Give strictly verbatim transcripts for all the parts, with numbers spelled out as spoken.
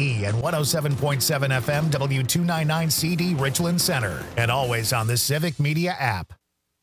E and one oh seven point seven F M W two ninety-nine C D Richland Center. And always on the Civic Media app.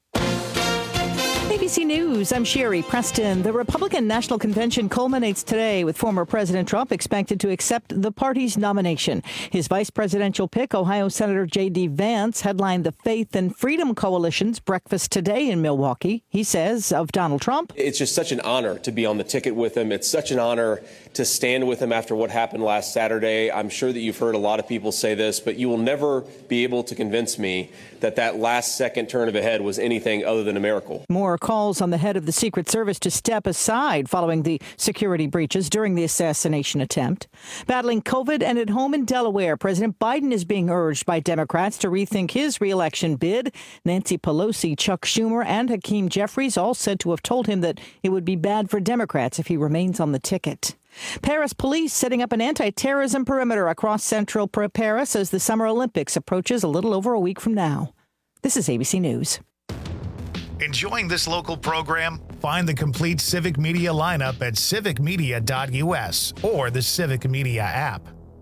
A B C News, I'm Sherry Preston. The Republican National Convention culminates today with former President Trump expected to accept the party's nomination. His vice presidential pick, Ohio Senator J D. Vance, headlined the Faith and Freedom Coalition's breakfast today in Milwaukee. He says of Donald Trump, it's just such an honor to be on the ticket with him. It's such an honor to stand with him after what happened last Saturday. I'm sure that you've heard a lot of people say this, but you will never be able to convince me that that last second turn of a head was anything other than a miracle. More calls on the head of the Secret Service to step aside following the security breaches during the assassination attempt. Battling COVID and at home in Delaware, President Biden is being urged by Democrats to rethink his reelection bid. Nancy Pelosi, Chuck Schumer, and Hakeem Jeffries all said to have told him that it would be bad for Democrats if he remains on the ticket. Paris police setting up an anti-terrorism perimeter across central Paris as the Summer Olympics approaches a little over a week from now. This is A B C News. Enjoying this local program? Find the complete Civic Media lineup at civic media dot U S or the Civic Media app.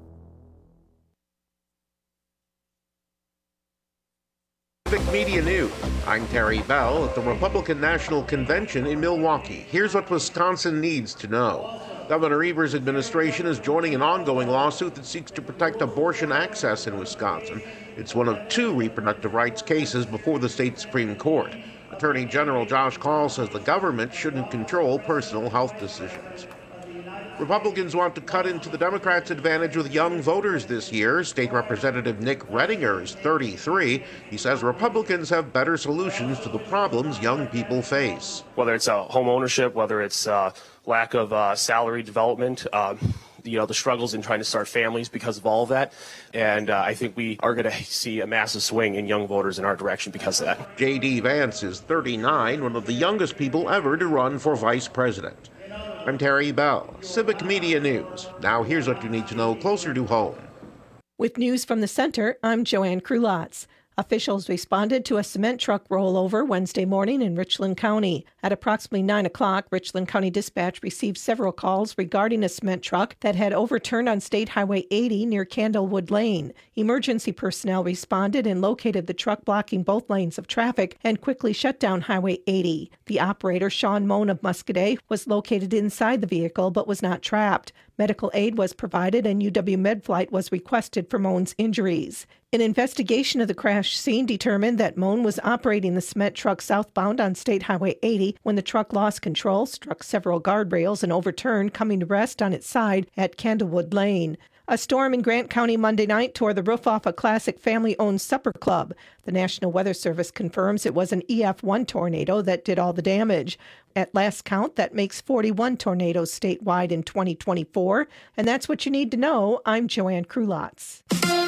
Civic Media News. I'm Terry Bell at the Republican National Convention in Milwaukee. Here's what Wisconsin needs to know. Governor Evers' administration is joining an ongoing lawsuit that seeks to protect abortion access in Wisconsin. It's one of two reproductive rights cases before the state Supreme Court. Attorney General Josh Kaul says the government shouldn't control personal health decisions. Republicans want to cut into the Democrats' advantage with young voters this year. State Representative Nick Redinger is thirty-three. He says Republicans have better solutions to the problems young people face. Whether it's uh, home ownership, whether it's uh, lack of uh, salary development, uh, you know, the struggles in trying to start families because of all of that. And uh, I think we are going to see a massive swing in young voters in our direction because of that. J D. Vance is thirty-nine, one of the youngest people ever to run for vice president. I'm Terry Bell, Civic Media News. Now here's what you need to know closer to home. With news from the center, I'm Joanne Krulotz. Officials responded to a cement truck rollover Wednesday morning in Richland County. At approximately nine o'clock, Richland County Dispatch received several calls regarding a cement truck that had overturned on State Highway eighty near Candlewood Lane. Emergency personnel responded and located the truck blocking both lanes of traffic and quickly shut down Highway eighty. The operator, Sean Moan of Muscoda, was located inside the vehicle but was not trapped. Medical aid was provided and U W Medflight was requested for Moan's injuries. An investigation of the crash scene determined that Moan was operating the cement truck southbound on State Highway eighty when the truck lost control, struck several guardrails, and overturned, coming to rest on its side at Candlewood Lane. A storm in Grant County Monday night tore the roof off a classic family-owned supper club. The National Weather Service confirms it was an E F one tornado that did all the damage. At last count, that makes forty-one tornadoes statewide in twenty twenty-four. And that's what you need to know. I'm Joanne Krulotz.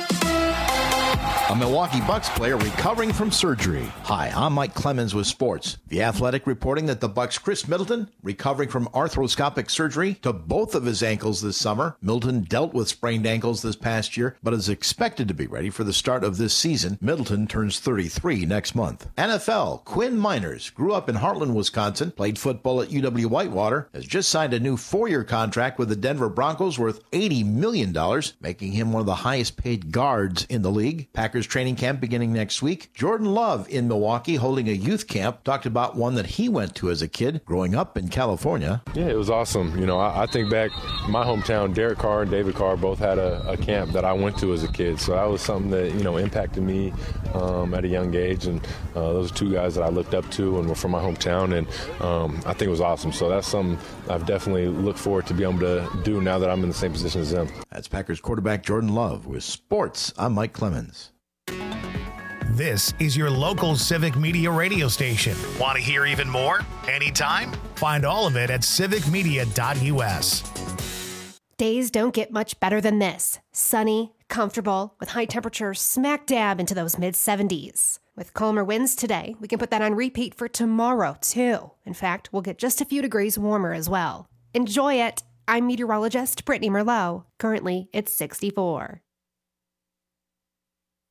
A Milwaukee Bucks player recovering from surgery. Hi, I'm Mike Clemens with sports. The Athletic reporting that the Bucks' Chris Middleton recovering from arthroscopic surgery to both of his ankles this summer. Middleton dealt with sprained ankles this past year, but is expected to be ready for the start of this season. Middleton turns thirty-three next month. N F L, Quinn Miners grew up in Heartland, Wisconsin, played football at U W Whitewater, has just signed a new four-year contract with the Denver Broncos worth eighty million dollars, making him one of the highest paid guards in the league. Packers training camp beginning next week. Jordan Love in Milwaukee holding a youth camp. Talked about one that he went to as a kid growing up in California. Yeah, it was awesome. You know, I, I think back my hometown, Derek Carr and David Carr both had a, a camp that I went to as a kid. So that was something that, you know, impacted me um, at a young age. And uh, those are two guys that I looked up to and were from my hometown. And um, I think it was awesome. So that's something I've definitely looked forward to be able to do now that I'm in the same position as them. That's Packers quarterback Jordan Love with sports. I'm Mike Clemens. This is your local Civic Media radio station. Want to hear even more? Anytime? Find all of it at civic media dot U S. Days don't get much better than this. Sunny, comfortable, with high temperatures smack dab into those mid seventies. With calmer winds today, we can put that on repeat for tomorrow, too. In fact, we'll get just a few degrees warmer as well. Enjoy it. I'm meteorologist Brittany Merlot. Currently, it's sixty-four.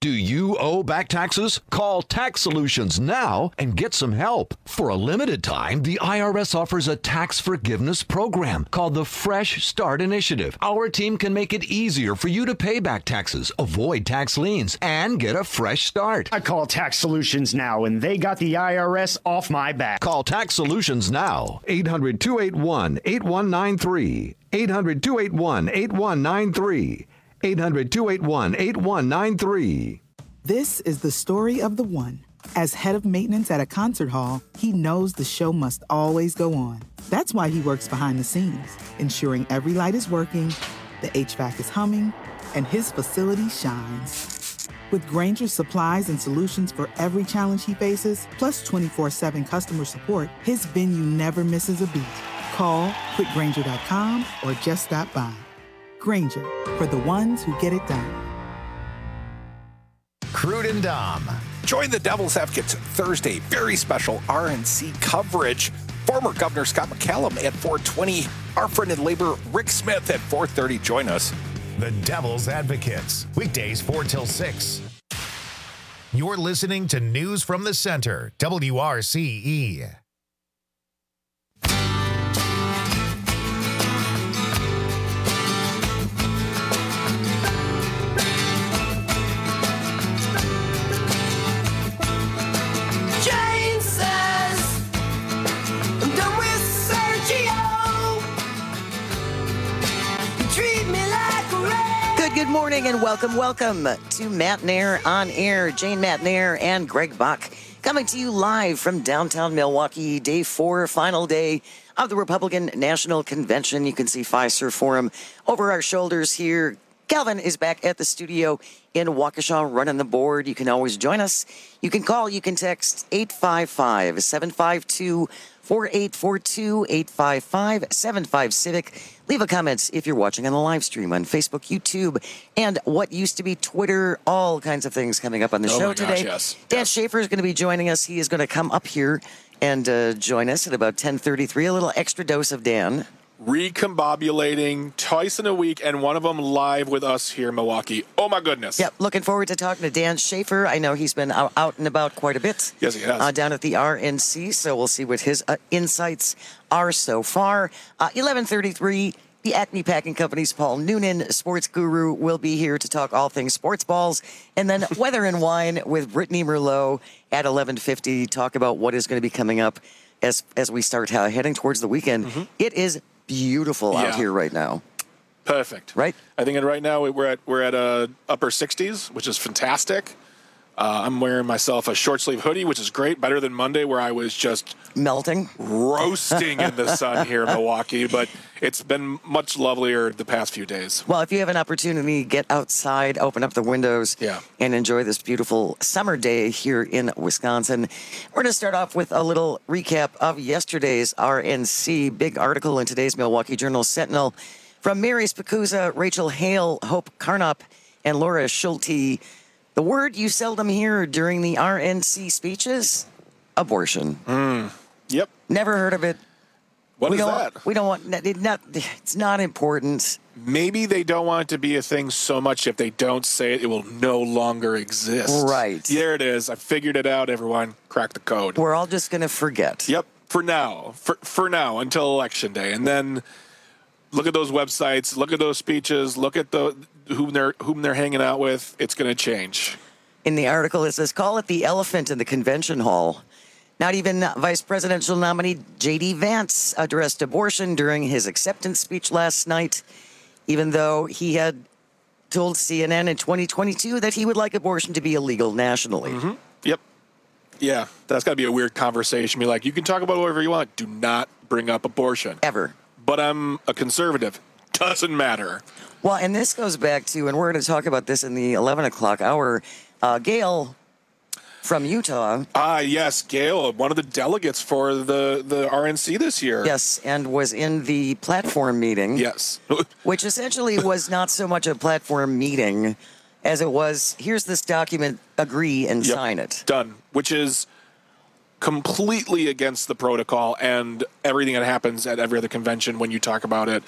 Do you owe back taxes? Call Tax Solutions now and get some help. For a limited time, the I R S offers a tax forgiveness program called the Fresh Start Initiative. Our team can make it easier for you to pay back taxes, avoid tax liens, and get a fresh start. I call Tax Solutions now, and they got the I R S off my back. Call Tax Solutions now. eight hundred, two eight one, eight one nine three. eight hundred, two eight one, eight one nine three. eight hundred, two eight one, eight one nine three. This is the story of the one. As head of maintenance at a concert hall, he knows the show must always go on. That's why he works behind the scenes, ensuring every light is working, the H V A C is humming, and his facility shines. With Grainger's supplies and solutions for every challenge he faces, plus twenty-four seven customer support, his venue never misses a beat. Call quick grainger dot com or just stop by. Grainger, for the ones who get it done. Crude and Dom. Join the Devil's Advocates Thursday, very special R N C coverage. Former Governor Scott McCallum at four twenty. Our friend in labor, Rick Smith, at four thirty. Join us. The Devil's Advocates, weekdays four till six. You're listening to News from the Center, W R C E. Good morning and welcome, welcome to Matt Nair on Air. Jane Matt Nair and Greg Bach coming to you live from downtown Milwaukee, day four, final day of the Republican National Convention. You can see Fiserv Forum over our shoulders here. Calvin is back at the studio in Waukesha running the board. You can always join us. You can call, you can text eight five five, seven five two, four eight four two, eight five five, seven five Civic. Leave a comment if you're watching on the live stream on Facebook, YouTube, and what used to be Twitter. All kinds of things coming up on the oh show my today. Gosh, yes. Dan yes. Schaefer is going to be joining us. He is going to come up here and uh, join us at about ten thirty-three. A little extra dose of Dan. Recombobulating twice in a week, and one of them live with us here in Milwaukee. Oh, my goodness. Yep, looking forward to talking to Dan Schaefer. I know he's been out, out and about quite a bit. Yes, he has. Uh, down at the R N C, so we'll see what his uh, insights are so far. Uh, eleven thirty-three, the Acme Packing Company's Paul Noonan, sports guru, will be here to talk all things sports balls. And then Weather and Wine with Brittany Merlot at eleven fifty, talk about what is going to be coming up as, as we start uh, heading towards the weekend. Mm-hmm. It is beautiful yeah. out here right now. Perfect. Right? I think right now we're at we're at uh, upper sixties, which is fantastic. Uh, I'm wearing myself a short sleeve hoodie, which is great, better than Monday where I was just melting, roasting in the sun here in Milwaukee. But it's been much lovelier the past few days. Well, if you have an opportunity, get outside, open up the windows, yeah. and enjoy this beautiful summer day here in Wisconsin. We're going to start off with a little recap of yesterday's R N C. Big article in today's Milwaukee Journal-Sentinel from Mary Spicuzza, Rachel Hale, Hope Carnop, and Laura Schulte. The word you seldom hear during the R N C speeches, abortion. Mm. Yep. Never heard of it. What we is don't, that? We don't want it. Not. It's not important. Maybe they don't want it to be a thing so much. If they don't say it, it will no longer exist. Right. There it is. I figured it out. Everyone, crack the code. We're all just going to forget. Yep. For now. For for now until Election Day, and then look at those websites. Look at those speeches. Look at the whom they're whom they're hanging out with. It's going to change. In the article, it says, call it the elephant in the convention hall. Not even Vice Presidential nominee J D. Vance addressed abortion during his acceptance speech last night, even though he had told C N N in twenty twenty-two that he would like abortion to be illegal nationally. Mm-hmm. Yep. Yeah, that's got to be a weird conversation. Be like, you can talk about whatever you want. Do not bring up abortion. Ever. But I'm a conservative. Doesn't matter. Well, and this goes back to, and we're going to talk about this in the eleven o'clock hour, uh, Gail from Utah. Ah, yes, Gail, one of the delegates for the, the R N C this year. Yes, and was in the platform meeting. Yes. Which essentially was not so much a platform meeting as it was, here's this document, agree and yep. sign it. Done. Which is completely against the protocol and everything that happens at every other convention when you talk about it.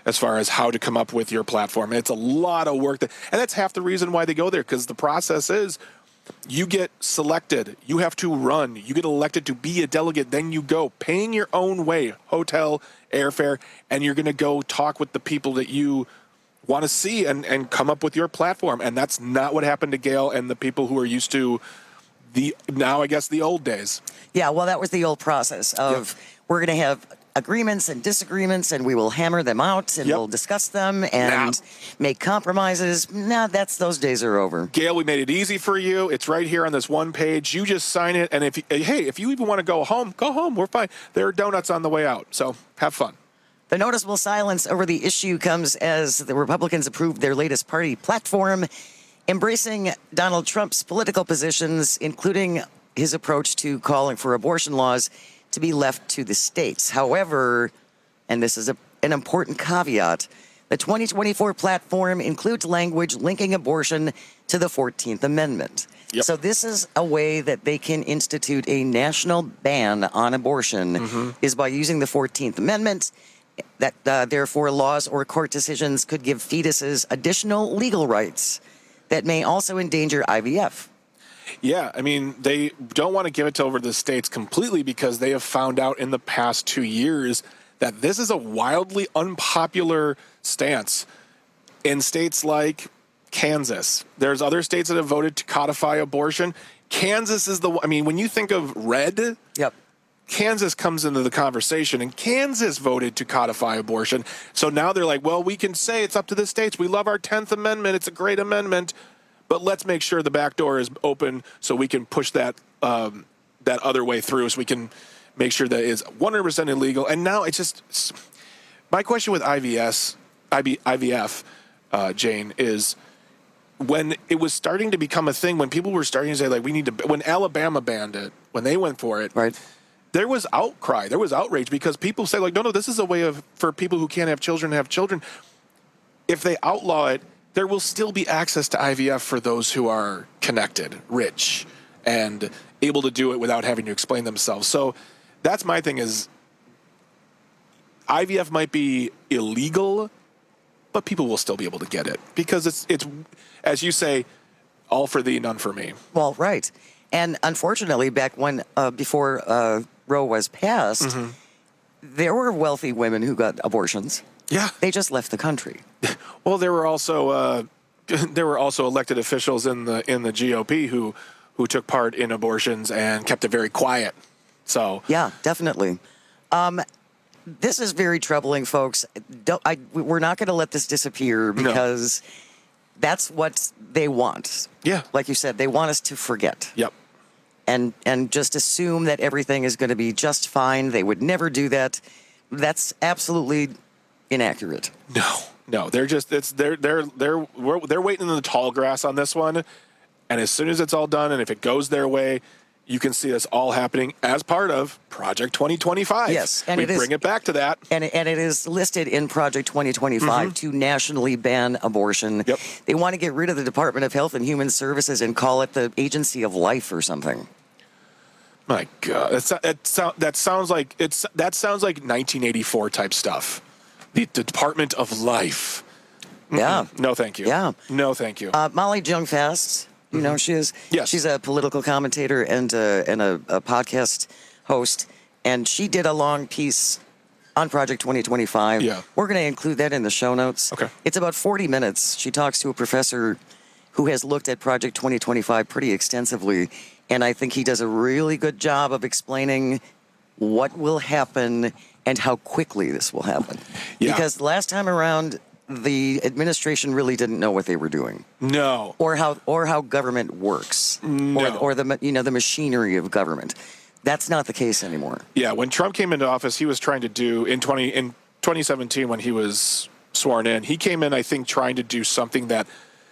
as far as how to come up with your platform. It's a lot of work, that, and that's half the reason why they go there, because the process is you get selected, you have to run, you get elected to be a delegate, then you go paying your own way, hotel, airfare, and you're going to go talk with the people that you want to see and, and come up with your platform. And that's not what happened to Gail and the people who are used to the, now I guess, the old days. Yeah, well, that was the old process of yep. we're going to have agreements and disagreements, and we will hammer them out, and yep. we'll discuss them and now, make compromises. Nah, that's those days are over. Gail, we made it easy for you. It's right here on this one page. You just sign it, and if you, hey, if you even want to go home, go home. We're fine. There are donuts on the way out, so have fun. The noticeable silence over the issue comes as the Republicans approved their latest party platform, embracing Donald Trump's political positions, including his approach to calling for abortion laws to be left to the states. However, and this is a, an important caveat, the twenty twenty-four platform includes language linking abortion to the fourteenth Amendment. Yep. So this is a way that they can institute a national ban on abortion, mm-hmm. is by using the fourteenth Amendment, that uh, therefore laws or court decisions could give fetuses additional legal rights that may also endanger I V F. Yeah, I mean, they don't want to give it to over to the states completely because they have found out in the past two years that this is a wildly unpopular stance in states like Kansas. There's other states that have voted to codify abortion. Kansas is the, I mean, when you think of red, yep. Kansas comes into the conversation, and Kansas voted to codify abortion. So now they're like, well, we can say it's up to the states. We love our tenth Amendment. It's a great amendment. But let's make sure the back door is open so we can push that um, that other way through, so we can make sure that it's one hundred percent illegal. And now it's just it's, my question with I V S, I V F, uh, Jane, is when it was starting to become a thing, when people were starting to say, like, we need to, when Alabama banned it, when they went for it, right? There was outcry, there was outrage, because people say, like, no, no, this is a way of for people who can't have children to have children. If they outlaw it, there will still be access to I V F for those who are connected, rich, and able to do it without having to explain themselves. So that's my thing is I V F might be illegal, but people will still be able to get it because it's, it's as you say, all for thee, none for me. Well, right. And unfortunately, back when, uh, before uh, Roe was passed, mm-hmm. there were wealthy women who got abortions. Yeah, they just left the country. Well, there were also uh, there were also elected officials in the in the G O P who who took part in abortions and kept it very quiet. So yeah, definitely. Um, this is very troubling, folks. Don't, I, we're not going to let this disappear because no. that's what they want. Yeah, like you said, they want us to forget. Yep. And and just assume that everything is going to be just fine. They would never do that. That's absolutely inaccurate. No, no, they're just it's they're they're they're we're, they're waiting in the tall grass on this one, and as soon as it's all done, and if it goes their way, you can see this all happening as part of Project twenty twenty-five. Yes, and we it is, bring it back to that, and it, and it is listed in Project twenty twenty-five mm-hmm. to nationally ban abortion. Yep. They want to get rid of the Department of Health and Human Services and call it the Agency of Life or something. My God, that's, that, sound, that sounds like it's that sounds like nineteen eighty-four type stuff. The, the Department of Life. Mm-mm. Yeah. No, thank you. Yeah. No, thank you. Uh, Molly Jong-Fast, you mm-hmm. know she is. Yes. She's a political commentator and a, and a, a podcast host, and she did a long piece on Project twenty twenty-five. Yeah. We're going to include that in the show notes. Okay. It's about forty minutes. She talks to a professor who has looked at Project twenty twenty-five pretty extensively, and I think he does a really good job of explaining what will happen and how quickly this will happen. Yeah. Because last time around, the administration really didn't know what they were doing. No. Or how or how government works. No. Or, or the you know the machinery of government. That's not the case anymore. Yeah, when Trump came into office, he was trying to do in twenty in twenty seventeen when he was sworn in, he came in, I think, trying to do something that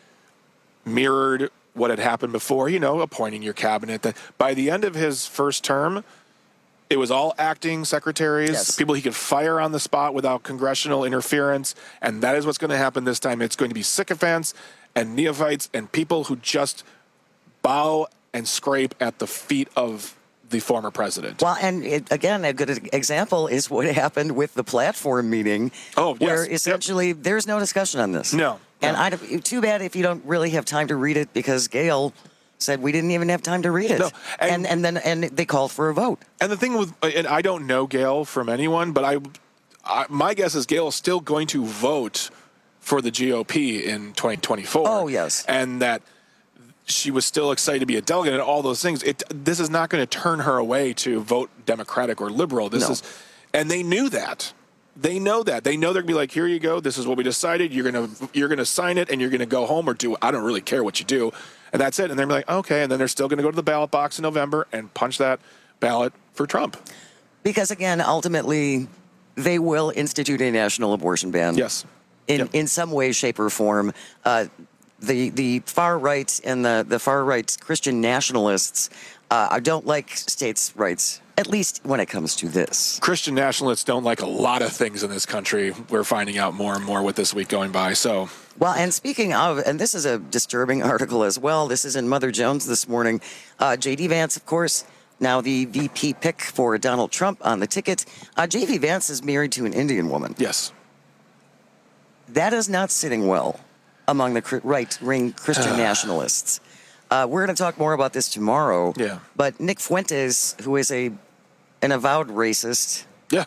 mirrored what had happened before, you know, appointing your cabinet. That by the end of his first term, it was all acting secretaries, yes. people he could fire on the spot without congressional interference, and that is what's going to happen this time. It's going to be sycophants and neophytes and people who just bow and scrape at the feet of the former president. Well, and it, again, a good example is what happened with the platform meeting. Oh, yes. Where essentially yep. there's no discussion on this. No. And no. I, too bad if you don't really have time to read it, because Gail said we didn't even have time to read it. No, and, and and then and they called for a vote. And the thing with, and I don't know Gail from anyone, but I, I my guess is Gail is still going to vote for the G O P in twenty twenty-four. Oh, yes. And that she was still excited to be a delegate and all those things. It this is not going to turn her away to vote Democratic or liberal. This no. is, and they knew that. They know that. They know they're going to be like, here you go. This is what we decided. You're going to you're going to sign it, and you're going to go home or do. I don't really care what you do, and that's it. And they're like, okay. And then they're still going to go to the ballot box in November and punch that ballot for Trump. Because again, ultimately, they will institute a national abortion ban. Yes. In yep. in some way, shape, or form. Uh, the the far right and the the far right Christian nationalists uh, don't like states' rights. At least when it comes to this. Christian nationalists don't like a lot of things in this country. We're finding out more and more with this week going by. So, well, and speaking of, and this is a disturbing article as well. This is in Mother Jones this morning. Uh, J D Vance, of course, now the V P pick for Donald Trump on the ticket. Uh, J D Vance is married to an Indian woman. Yes. That is not sitting well among the right-wing Christian nationalists. Uh, we're going to talk more about this tomorrow. Yeah. But Nick Fuentes, who is a an avowed racist. Yeah.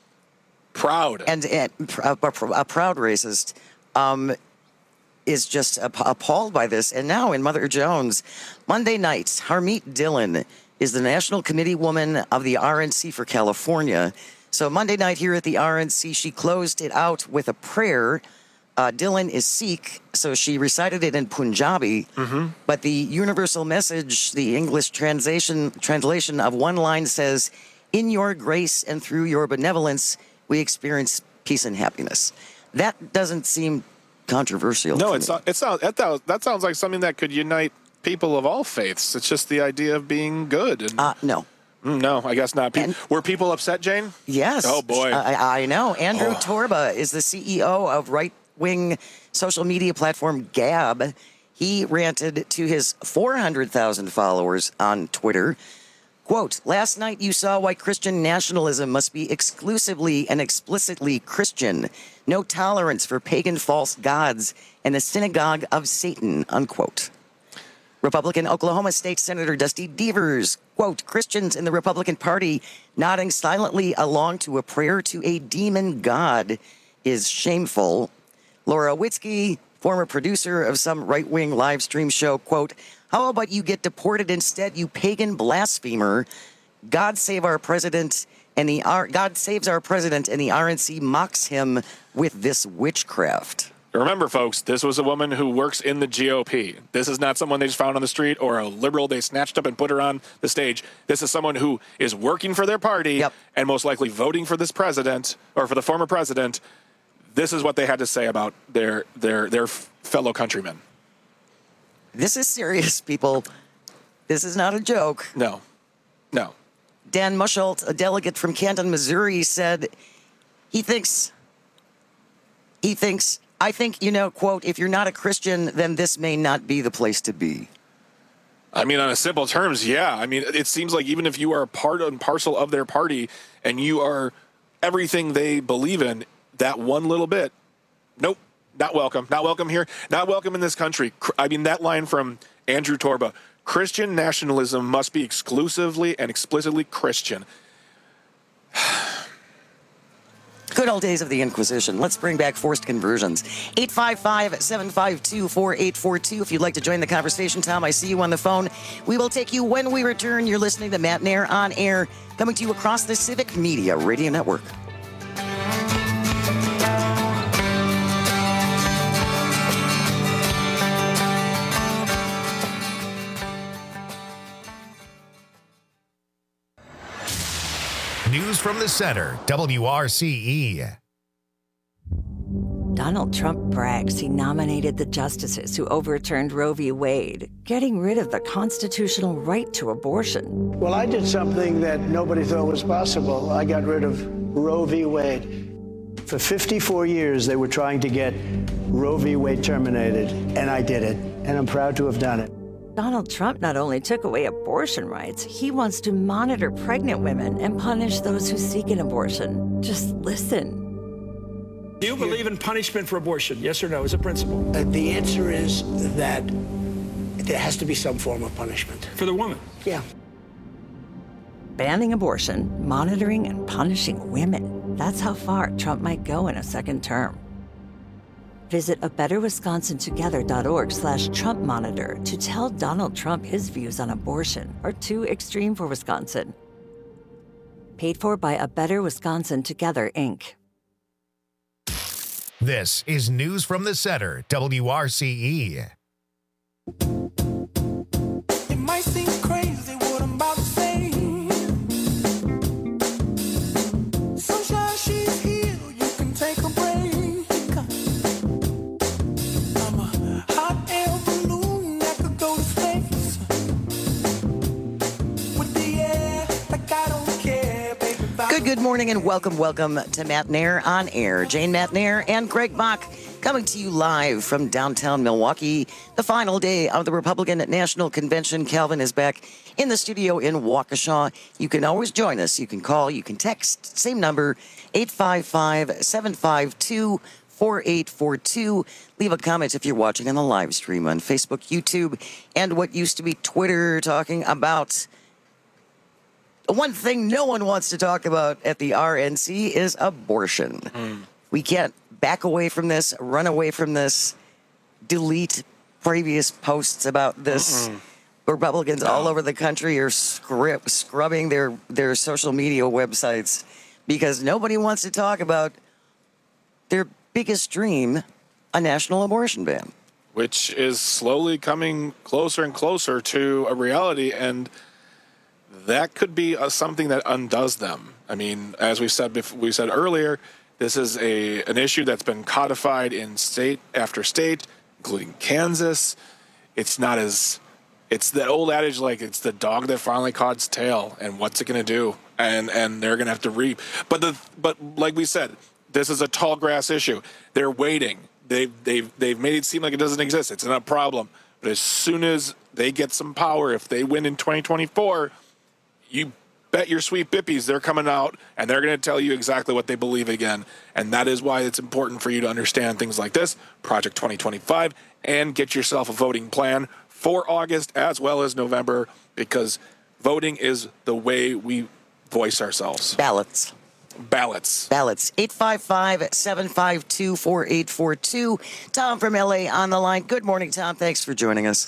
Proud. And, and a, a, a proud racist um, is just appalled by this. And now in Mother Jones, Monday night, Harmeet Dillon is the National Committee Woman of the R N C for California. So Monday night here at the R N C, she closed it out with a prayer. Uh, Dillon is Sikh, so she recited it in Punjabi, mm-hmm. but the universal message, the English translation translation of one line says, "In your grace and through your benevolence, we experience peace and happiness." That doesn't seem controversial. No, to it's me. not, it's not, that, that sounds like something that could unite people of all faiths. It's just the idea of being good. And, uh, no. No, I guess not. Pe- and, were people upset, Jane? Yes. Oh, boy. I, I know. Andrew oh. Torba is the C E O of right-wing social media platform Gab. He ranted to his four hundred thousand followers on Twitter, quote, "Last night you saw why Christian nationalism must be exclusively and explicitly Christian. No tolerance for pagan false gods and the synagogue of Satan," unquote. Republican Oklahoma State Senator Dusty Devers, quote, "Christians in the Republican Party nodding silently along to a prayer to a demon god is shameful." Laura Witzke, former producer of some right-wing live stream show, quote, "How about you get deported instead, you pagan blasphemer? God save our president and the R- God saves our president and the R N C mocks him with this witchcraft." Remember, folks, this was a woman who works in the G O P. This is not someone they just found on the street or a liberal they snatched up and put her on the stage. This is someone who is working for their party yep. and most likely voting for this president or for the former president. This is what they had to say about their their their fellow countrymen. This is serious, people. This is not a joke. No. No. Dan Muschelt, a delegate from Canton, Missouri, said he thinks, he thinks, I think, you know, quote, "if you're not a Christian, then this may not be the place to be." I mean, on a simple terms, yeah. I mean, it seems like even if you are part and parcel of their party and you are everything they believe in, that one little bit, nope, not welcome. Not welcome here. Not welcome in this country. I mean, that line from Andrew Torba, "Christian nationalism must be exclusively and explicitly Christian." Good old days of the Inquisition. Let's bring back forced conversions. eight five five, seven five two, four eight four two. If you'd like to join the conversation, Tom, I see you on the phone. We will take you when we return. You're listening to Matt Nair on Air, coming to you across the Civic Media Radio Network. News from the center, W R C E. Donald Trump brags he nominated the justices who overturned Roe v. Wade, getting rid of the constitutional right to abortion. Well, I did something that nobody thought was possible. I got rid of Roe v. Wade. For fifty-four years, they were trying to get Roe v. Wade terminated, and I did it, and I'm proud to have done it. Donald Trump not only took away abortion rights, he wants to monitor pregnant women and punish those who seek an abortion. Just listen. Do you believe in punishment for abortion? Yes or no, as a principle? Uh, the answer is that there has to be some form of punishment. For the woman? Yeah. Banning abortion, monitoring, and punishing women. That's how far Trump might go in a second term. Visit a better wisconsin together dot org slash Trump monitor to tell Donald Trump his views on abortion are too extreme for Wisconsin. Paid for by A Better Wisconsin Together, Incorporated. This is News from the Center, W R C E. It might seem crazy what I'm about to say. Sunshine, she's here, you can take a break. I'm a hot air balloon that could go to space. With the air, like I don't care, baby. Good, good morning and welcome, welcome to Matt Nair on Air. Jane Matt Nair and Greg Bach coming to you live from downtown Milwaukee. The final day of the Republican National Convention. Calvin is back in the studio in Waukesha. You can always join us. You can call, you can text. Same number, eight five five, seven five two, four eight four two. Leave a comment if you're watching on the live stream on Facebook, YouTube, and what used to be Twitter, talking about one thing no one wants to talk about at the R N C is abortion. Mm. We can't back away from this, run away from this, delete previous posts about this. Mm-mm. Republicans no. all over the country are scrub- scrubbing their, their social media websites because nobody wants to talk about their biggest dream, a national abortion ban. Which is slowly coming closer and closer to a reality, and that could be a, something that undoes them. I mean, as we said before, we said earlier, this is a an issue that's been codified in state after state, including Kansas. It's not as it's that old adage, like it's the dog that finally caught its tail, and what's it going to do? And and they're going to have to reap. But the but like we said, this is a tall grass issue. They're waiting. They've they've they've made it seem like it doesn't exist. It's not a problem. But as soon as they get some power, if they win in twenty twenty-four, you bet your sweet bippies they're coming out and they're going to tell you exactly what they believe again. And that is why it's important for you to understand things like this, Project twenty twenty-five, and get yourself a voting plan for August as well as November, because voting is the way we voice ourselves. Ballots. Ballots. Ballots. eight five five, seven five two, four eight four two. Tom from L A on the line. Good morning, Tom. Thanks for joining us.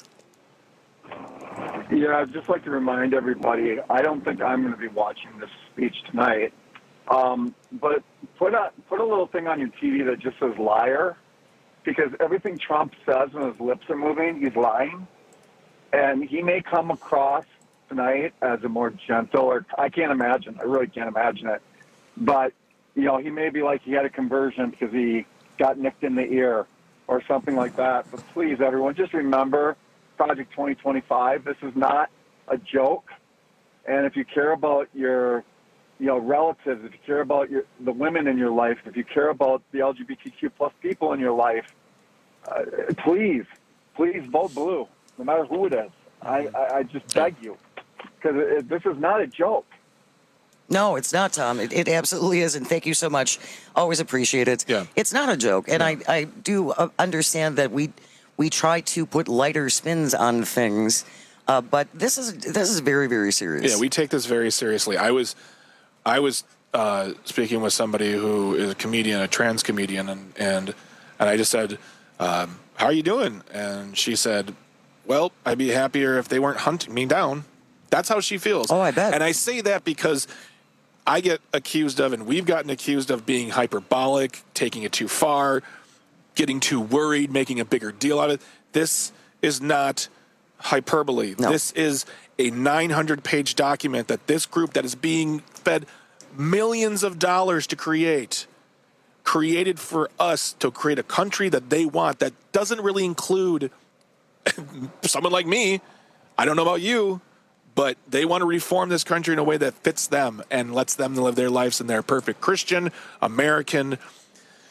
Yeah, I'd just like to remind everybody, I don't think I'm going to be watching this speech tonight. Um, but put a, put a little thing on your T V that just says liar, because everything Trump says when his lips are moving, he's lying. And he may come across tonight as a more gentle, or I can't imagine, I really can't imagine it. But, you know, he may be like he had a conversion because he got nicked in the ear or something like that. But please, everyone, just remember Project twenty twenty-five. This is not a joke. And if you care about your, you know, relatives, if you care about your, the women in your life, if you care about the L G B T Q plus people in your life, uh, please, please vote blue, no matter who it is. I, I, I just beg you, because this is not a joke. No, it's not, Tom. It, it absolutely is, and thank you so much. Always appreciate it. Yeah. It's not a joke, and yeah. I, I do uh, understand that we we try to put lighter spins on things, uh, but this is this is very, very serious. Yeah, we take this very seriously. I was I was uh, speaking with somebody who is a comedian, a trans comedian, and and, and I just said, um, "How are you doing?" And she said, "Well, I'd be happier if they weren't hunting me down." That's how she feels. Oh, I bet. And I say that because I get accused of, and we've gotten accused of being hyperbolic, taking it too far, getting too worried, making a bigger deal out of it. This is not hyperbole. No. This is a nine hundred page document that this group that is being fed millions of dollars to create, created for us to create a country that they want that doesn't really include someone like me. I don't know about you, but they want to reform this country in a way that fits them and lets them live their lives in their perfect Christian, American,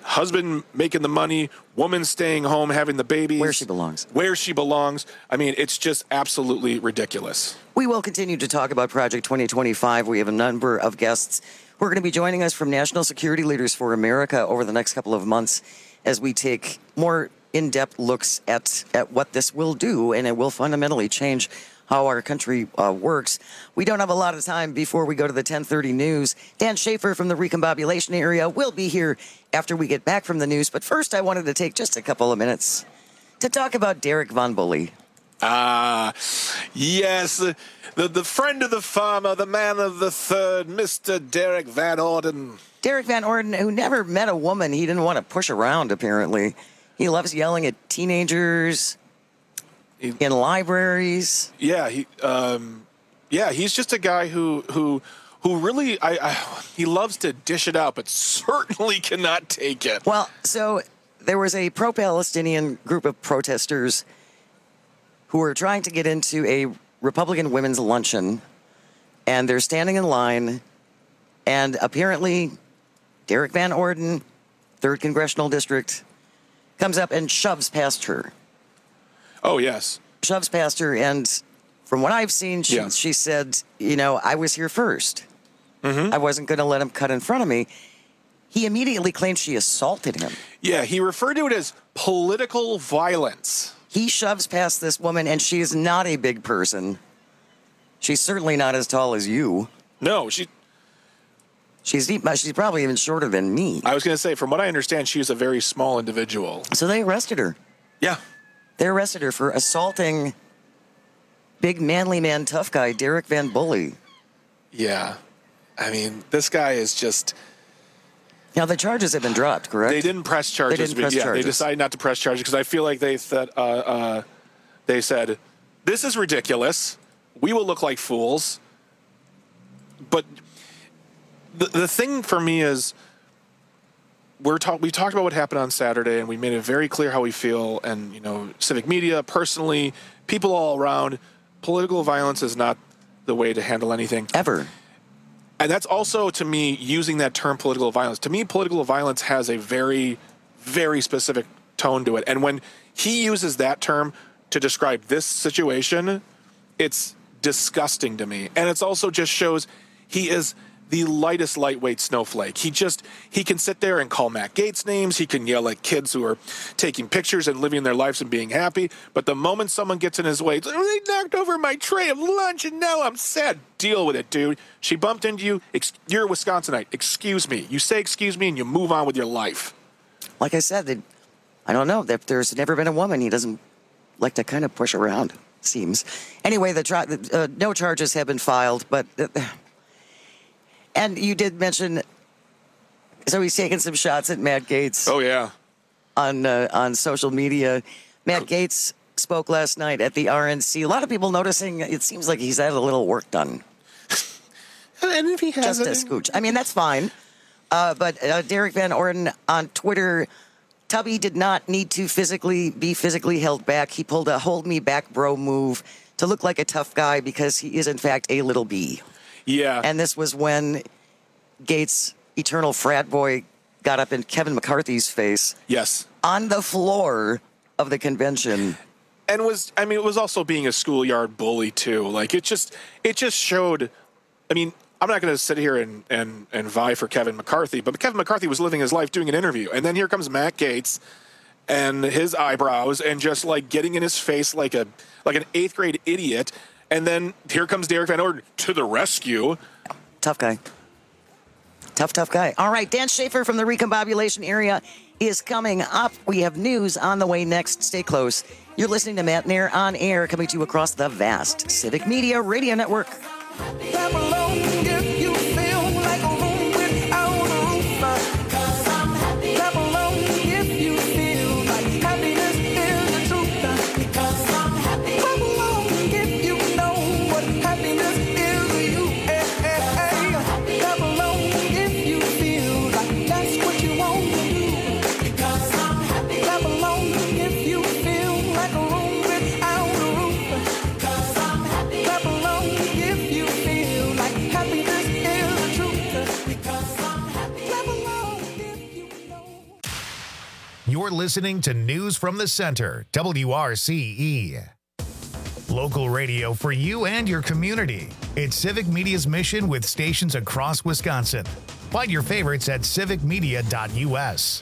husband making the money, woman staying home having the babies. Where she belongs. Where she belongs. I mean, it's just absolutely ridiculous. We will continue to talk about Project twenty twenty-five. We have a number of guests who are going to be joining us from National Security Leaders for America over the next couple of months as we take more in-depth looks at, at what this will do, and it will fundamentally change how our country uh, works. We don't have a lot of time before we go to the ten thirty news. Dan Schaefer from the Recombobulation area will be here after we get back from the news. But first, I wanted to take just a couple of minutes to talk about Derek Von Bully. Ah, yes, the, the the friend of the farmer, the man of the third, Mister Derek Van Orden. Derek Van Orden, who never met a woman he didn't want to push around, apparently. He loves yelling at teenagers he, in libraries. Yeah, he, um, yeah, he's just a guy who who who really, I, I he loves to dish it out, but certainly cannot take it. Well, so there was a pro-Palestinian group of protesters who were trying to get into a Republican women's luncheon, and they're standing in line, and apparently Derek Van Orden, third Congressional District, comes up and shoves past her. Oh, yes. Shoves past her, and from what I've seen, she, yeah. she said, you know, I was here first. Mm-hmm. I wasn't going to let him cut in front of me. He immediately claimed she assaulted him. Yeah, he referred to it as political violence. He shoves past this woman, and she is not a big person. She's certainly not as tall as you. No, she... She's deep, she's probably even shorter than me. I was going to say, from what I understand, she's a very small individual. So they arrested her. Yeah. They arrested her for assaulting big manly man tough guy Derek Van Bully. Yeah. I mean, this guy is just... Now, the charges have been dropped, correct? They didn't press charges. They didn't press yeah, charges. They decided not to press charges because I feel like they said, uh, uh, they said, this is ridiculous. We will look like fools. But the the thing for me is, we're talk we talked about what happened on Saturday, and we made it very clear how we feel. And you know, civic media, personally, people all around, political violence is not the way to handle anything ever. And that's also, to me, using that term political violence. To me, political violence has a very, very specific tone to it. And when he uses that term to describe this situation, it's disgusting to me. And it's also just shows he is the lightest lightweight snowflake. He just, he can sit there and call Matt Gaetz names. He can yell at kids who are taking pictures and living their lives and being happy. But the moment someone gets in his way, it's like, oh, they knocked over my tray of lunch and now I'm sad. Deal with it, dude. She bumped into you. Ex- you're a Wisconsinite. Excuse me. You say excuse me and you move on with your life. Like I said, they, I don't know. There's never been a woman he doesn't like to kind of push around, seems. Anyway, the tri- uh, no charges have been filed, but... Uh, And you did mention, so he's taking some shots at Matt Gaetz. Oh, yeah. On uh, on social media. Matt Gaetz spoke last night at the R N C. A lot of people noticing it seems like he's had a little work done. And if he has Just a scooch. I mean, that's fine. Uh, but uh, Derek Van Orden on Twitter, Tubby did not need to physically be physically held back. He pulled a hold me back bro move to look like a tough guy because he is, in fact, a little B. Yeah. And this was when Gaetz, eternal frat boy, got up in Kevin McCarthy's face. Yes. On the floor of the convention. And was, I mean, it was also being a schoolyard bully, too. Like, it just, it just showed, I mean, I'm not going to sit here and, and, and vie for Kevin McCarthy, but Kevin McCarthy was living his life doing an interview. And then here comes Matt Gaetz and his eyebrows and just, like, getting in his face like a like an eighth grade idiot. And then here comes Derek Van Orden to the rescue. Tough guy. Tough, tough guy. All right, Dan Schaefer from the Recombobulation area is coming up. We have news on the way next. Stay close. You're listening to Matt Nair on air, coming to you across the vast Civic Media Radio Network. If You're listening to News from the Center, W R C E. Local radio for you and your community. It's Civic Media's mission with stations across Wisconsin. Find your favorites at civic media dot U S.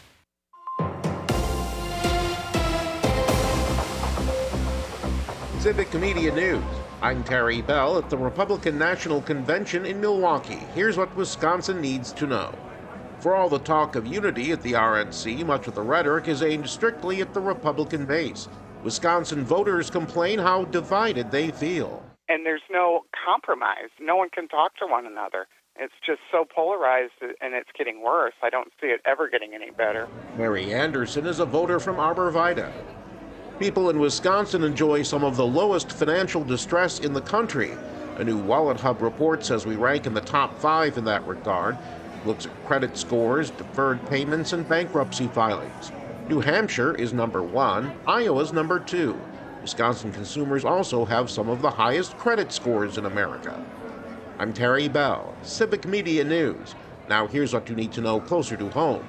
Civic Media News. I'm Terry Bell at the Republican National Convention in Milwaukee. Here's what Wisconsin needs to know. For all the talk of unity at the R N C, much of the rhetoric is aimed strictly at the Republican base. Wisconsin voters complain how divided they feel. And there's no compromise. No one can talk to one another. It's just so polarized, and it's getting worse. I don't see it ever getting any better. Mary Anderson is a voter from Arbor Vitae. People in Wisconsin enjoy some of the lowest financial distress in the country. A new Wallet Hub report says we rank in the top five in that regard. Looks at credit scores, deferred payments, and bankruptcy filings. New Hampshire is number one, Iowa's number two. Wisconsin consumers also have some of the highest credit scores in America. I'm Terry Bell, Civic Media News. Now here's what you need to know closer to home.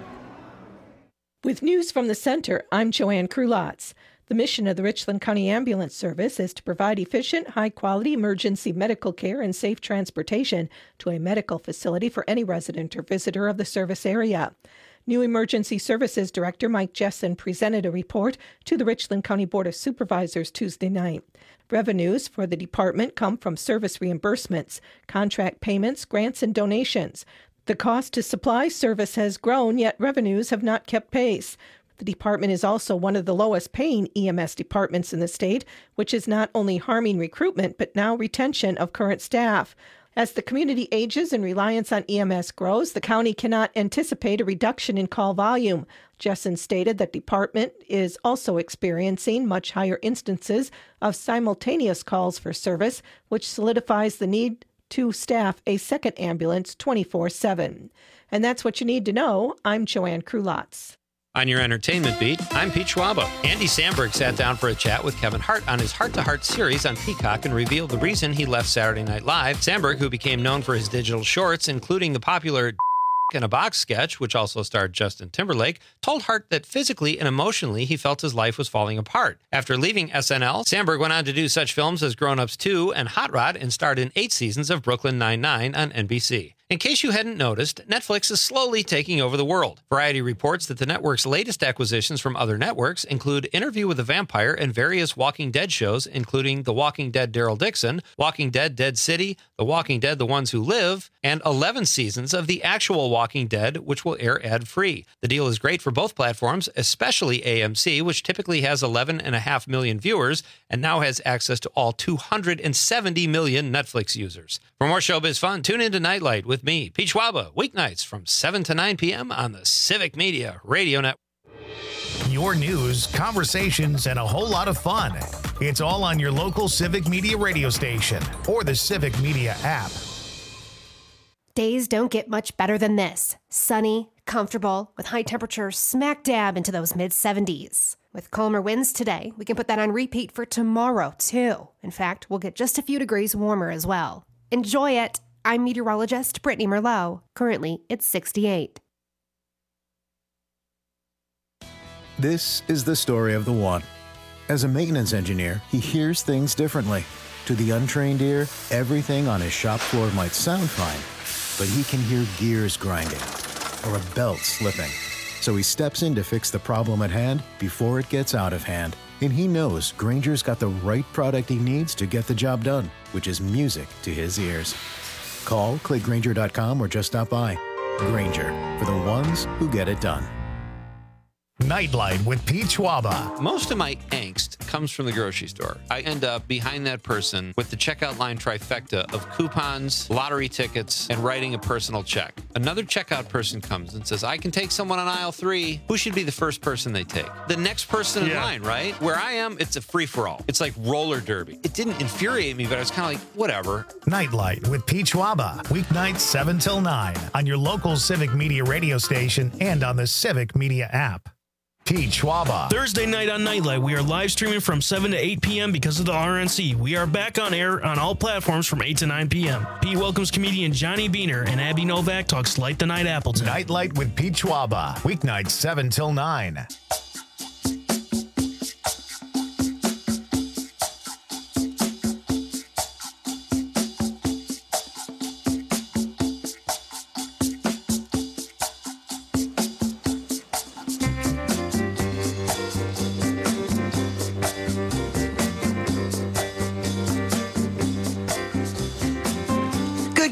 With news from the center, I'm Joanne Krulotz. The mission of the Richland County Ambulance Service is to provide efficient, high-quality emergency medical care and safe transportation to a medical facility for any resident or visitor of the service area. New Emergency Services Director Mike Jessen presented a report to the Richland County Board of Supervisors Tuesday night. Revenues for the department come from service reimbursements, contract payments, grants, and donations. The cost to supply service has grown, yet revenues have not kept pace. The department is also one of the lowest paying E M S departments in the state, which is not only harming recruitment, but now retention of current staff. As the community ages and reliance on E M S grows, the county cannot anticipate a reduction in call volume. Jessen stated that department is also experiencing much higher instances of simultaneous calls for service, which solidifies the need to staff a second ambulance twenty-four seven. And that's what you need to know. I'm Joanne Krulotz. On your entertainment beat, I'm Pete Schwaba. Andy Samberg sat down for a chat with Kevin Hart on his Heart to Heart series on Peacock and revealed the reason he left Saturday Night Live. Samberg, who became known for his digital shorts, including the popular in a Box sketch, which also starred Justin Timberlake, told Hart that physically and emotionally he felt his life was falling apart. After leaving S N L, Samberg went on to do such films as Grown Ups two and Hot Rod and starred in eight seasons of Brooklyn Nine-Nine on N B C. In case you hadn't noticed, Netflix is slowly taking over the world. Variety reports that the network's latest acquisitions from other networks include Interview with a Vampire and various Walking Dead shows, including The Walking Dead Daryl Dixon, Walking Dead Dead City, The Walking Dead The Ones Who Live, and eleven seasons of the actual Walking Dead, which will air ad-free. The deal is great for both platforms, especially A M C, which typically has eleven point five million viewers and now has access to all two hundred seventy million Netflix users. For more showbiz fun, tune into Nightlight with me, Pete Schwaba, weeknights from seven to nine p.m. on the Civic Media Radio Network. Your news, conversations, and a whole lot of fun. It's all on your local Civic Media radio station or the Civic Media app. Days don't get much better than this. Sunny, comfortable, with high temperatures smack dab into those mid seventies. With calmer winds today, we can put that on repeat for tomorrow, too. In fact, we'll get just a few degrees warmer as well. Enjoy it. I'm meteorologist Brittany Merlot. Currently, it's sixty-eight. This is the story of the one. As a maintenance engineer, he hears things differently. To the untrained ear, everything on his shop floor might sound fine, but he can hear gears grinding or a belt slipping. So he steps in to fix the problem at hand before it gets out of hand. And he knows Grainger's got the right product he needs to get the job done, which is music to his ears. Call, click Grainger dot com, or just stop by. Grainger, for the ones who get it done. Nightlight with Pete Schwaba. Most of my angst comes from the grocery store. I end up behind that person with the checkout line trifecta of coupons, lottery tickets, and writing a personal check. Another checkout person comes and says, I can take someone on aisle three. Who should be the first person they take? The next person in Yeah. line, right? Where I am, it's a free-for-all. It's like roller derby. It didn't infuriate me, but I was kind of like, whatever. Nightlight with Pete Schwaba. Weeknights seven till nine on your local Civic Media radio station and on the Civic Media app. Pete Schwaba. Thursday night on Nightlight, we are live streaming from seven to eight p.m. because of the R N C. We are back on air on all platforms from eight to nine p.m. Pete welcomes comedian Johnny Beaner, and Abby Novak talks Light the Night Appleton. Nightlight with Pete Schwaba. Weeknights seven till nine.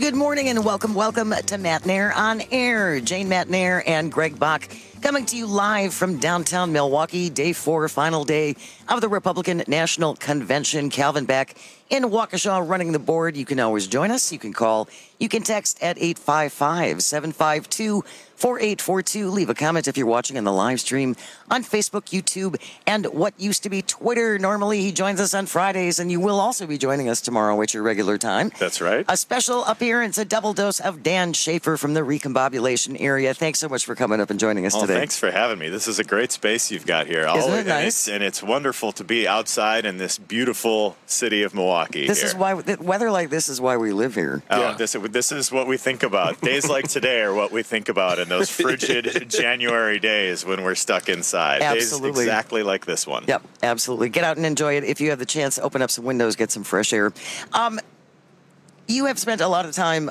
good morning and welcome, welcome to Matt Nair on Air. Jane Matt Nair and Greg Bach coming to you live from downtown Milwaukee, day four, final day of the Republican National Convention. Calvin Beck in Waukesha running the board. You can always join us. You can call. You can text at eight five five, seven five two, four eight four two. Leave a comment if you're watching on the live stream on Facebook, YouTube, and what used to be Twitter. Normally, he joins us on Fridays, and you will also be joining us tomorrow at your regular time. That's right. A special appearance, a double dose of Dan Schaefer from the Recombobulation area. Thanks so much for coming up and joining us well, today. Thanks for having me. This is a great space you've got here. Isn't Always, it nice? And it's, and it's wonderful to be outside in this beautiful city of Milwaukee. This here. is why the weather like this is why we live here. Oh, yeah. this, this is what we think about. Days like today are what we think about in those frigid January days when we're stuck inside. Absolutely. Days exactly like this one. Yep, absolutely. Get out and enjoy it. If you have the chance, open up some windows, get some fresh air. Um, you have spent a lot of time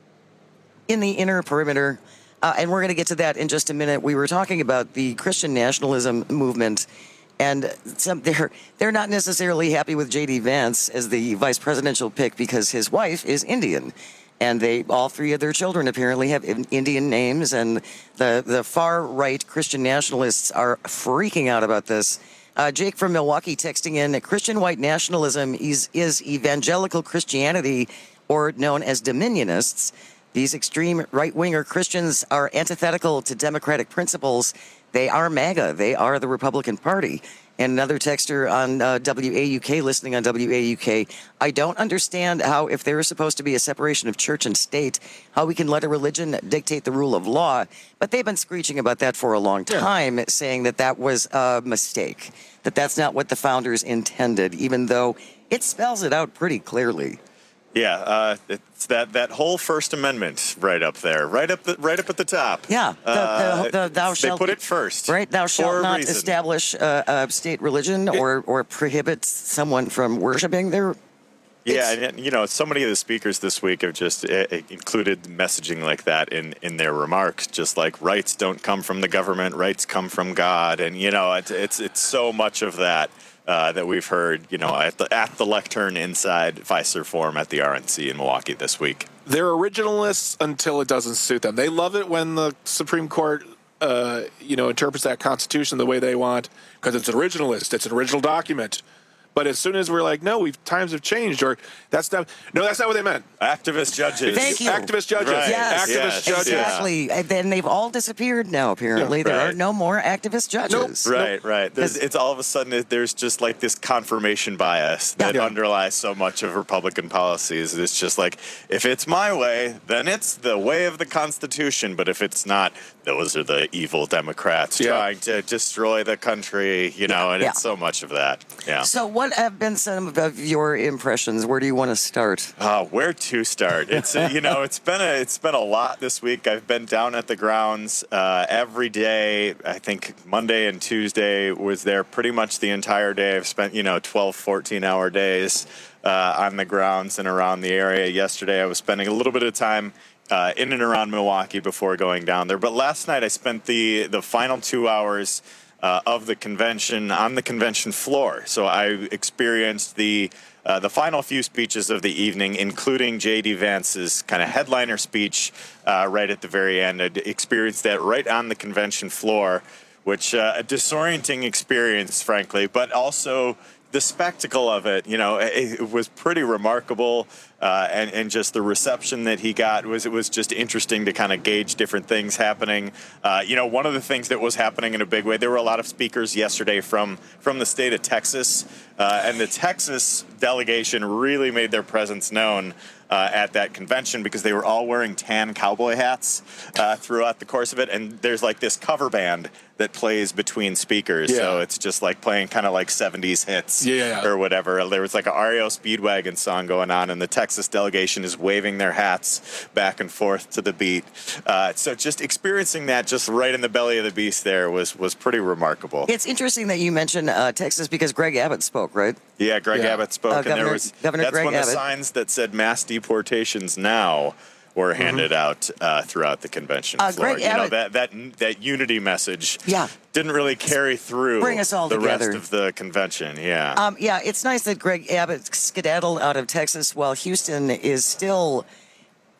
in the inner perimeter, uh, and we're going to get to that in just a minute. We were talking about the Christian nationalism movement, and some, they're they're not necessarily happy with J D Vance as the vice presidential pick because his wife is Indian. And they, all three of their children apparently have Indian names, and the, the far-right Christian nationalists are freaking out about this. Uh, Jake from Milwaukee texting in, Christian white nationalism is, is evangelical Christianity, or known as dominionists. These extreme right-winger Christians are antithetical to democratic principles. They are MAGA. They are the Republican Party. And another texter on uh, W A U K, listening on W A U K, I don't understand how, if there is supposed to be a separation of church and state, how we can let a religion dictate the rule of law. But they've been screeching about that for a long time, yeah. saying that that was a mistake, that that's not what the founders intended, even though it spells it out pretty clearly. Yeah, uh, it's that, that whole First Amendment right up there, right up the, right up at the top. Yeah, the, uh, the, the, thou shalt, they put it first, right? Thou shalt not reason. establish a, a state religion or or prohibit someone from worshiping their. Yeah, and, you know, so many of the speakers this week have just uh, included messaging like that in, in their remarks, just like rights don't come from the government, rights come from God, and you know, it's it's, it's so much of that. Uh, that we've heard, you know, at the at the lectern inside Fiserv Forum at the R N C in Milwaukee this week. They're originalists until it doesn't suit them. They love it when the Supreme Court, uh, you know, interprets that Constitution the way they want because it's an originalist. It's an original document. But as soon as we're like, no, we've times have changed, or that's not, no, that's not what they meant. Activist judges. Thank you. Activist judges. Right. Yes, Activist yes, judges. Exactly. And then they've all disappeared now, apparently. Yeah, there right. are no more activist judges. Nope. Right, right. There's, it's all of a sudden, there's just like this confirmation bias that Yeah. underlies so much of Republican policies. It's just like, if it's my way, then it's the way of the Constitution. But if it's not, those are the evil Democrats Yeah. trying to destroy the country, you know, and Yeah. it's so much of that. Yeah. So what have been some of your impressions? Where do you want to start? Uh, where to start? It's uh, you know it's been a it's been a lot this week. I've been down at the grounds uh, every day. I think Monday and Tuesday was there pretty much the entire day. I've spent you know twelve, fourteen hour days uh, on the grounds and around the area. Yesterday I was spending a little bit of time uh, in and around Milwaukee before going down there. But last night I spent the the final two hours. Uh, of the convention on the convention floor. So I experienced the uh, the final few speeches of the evening, including J D Vance's kind of headliner speech uh, right at the very end. I experienced that right on the convention floor, which uh, a disorienting experience, frankly, but also the spectacle of it, you know, it, it was pretty remarkable, uh, and, and just the reception that he got was it was just interesting to kind of gauge different things happening. Uh, you know, one of the things that was happening in a big way, there were a lot of speakers yesterday from from the state of Texas, uh, and the Texas delegation really made their presence known uh, at that convention because they were all wearing tan cowboy hats uh, throughout the course of it, and there's like this cover band that plays between speakers, Yeah. so it's just like playing kind of like seventies hits Yeah, yeah. or whatever. There was like an R E O Speedwagon song going on, and the Texas delegation is waving their hats back and forth to the beat. Uh, so just experiencing that just right in the belly of the beast there was was pretty remarkable. It's interesting that you mentioned uh, Texas because Greg Abbott spoke, right? Yeah, Greg Yeah. Abbott spoke, Uh, and Governor- there was Governor that's Greg when the Abbott. signs that said mass deportations now were handed out uh, throughout the convention Uh, floor. Greg you know, Abbott- that that that unity message Yeah. didn't really carry through Bring us all the together. rest of the convention. Yeah. Um, yeah, it's nice that Greg Abbott skedaddled out of Texas while Houston is still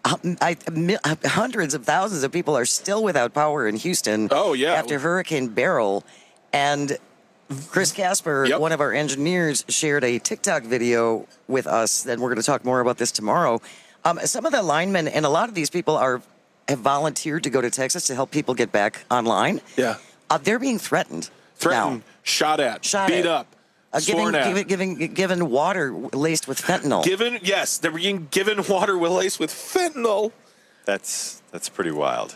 I, hundreds of thousands of people are still without power in Houston. Oh, yeah. After Hurricane Beryl. And Chris Casper, yep. one of our engineers, shared a TikTok video with us. Then we're going to talk more about this tomorrow. Um, some of the linemen and a lot of these people are have volunteered to go to Texas to help people get back online. Yeah. Uh, they're being threatened. Threatened, now. shot at, shot beat at. up, Uh, sworn giving, at. giving, giving, given water laced with fentanyl. Given, yes, they're being given water laced with fentanyl. That's that's pretty wild.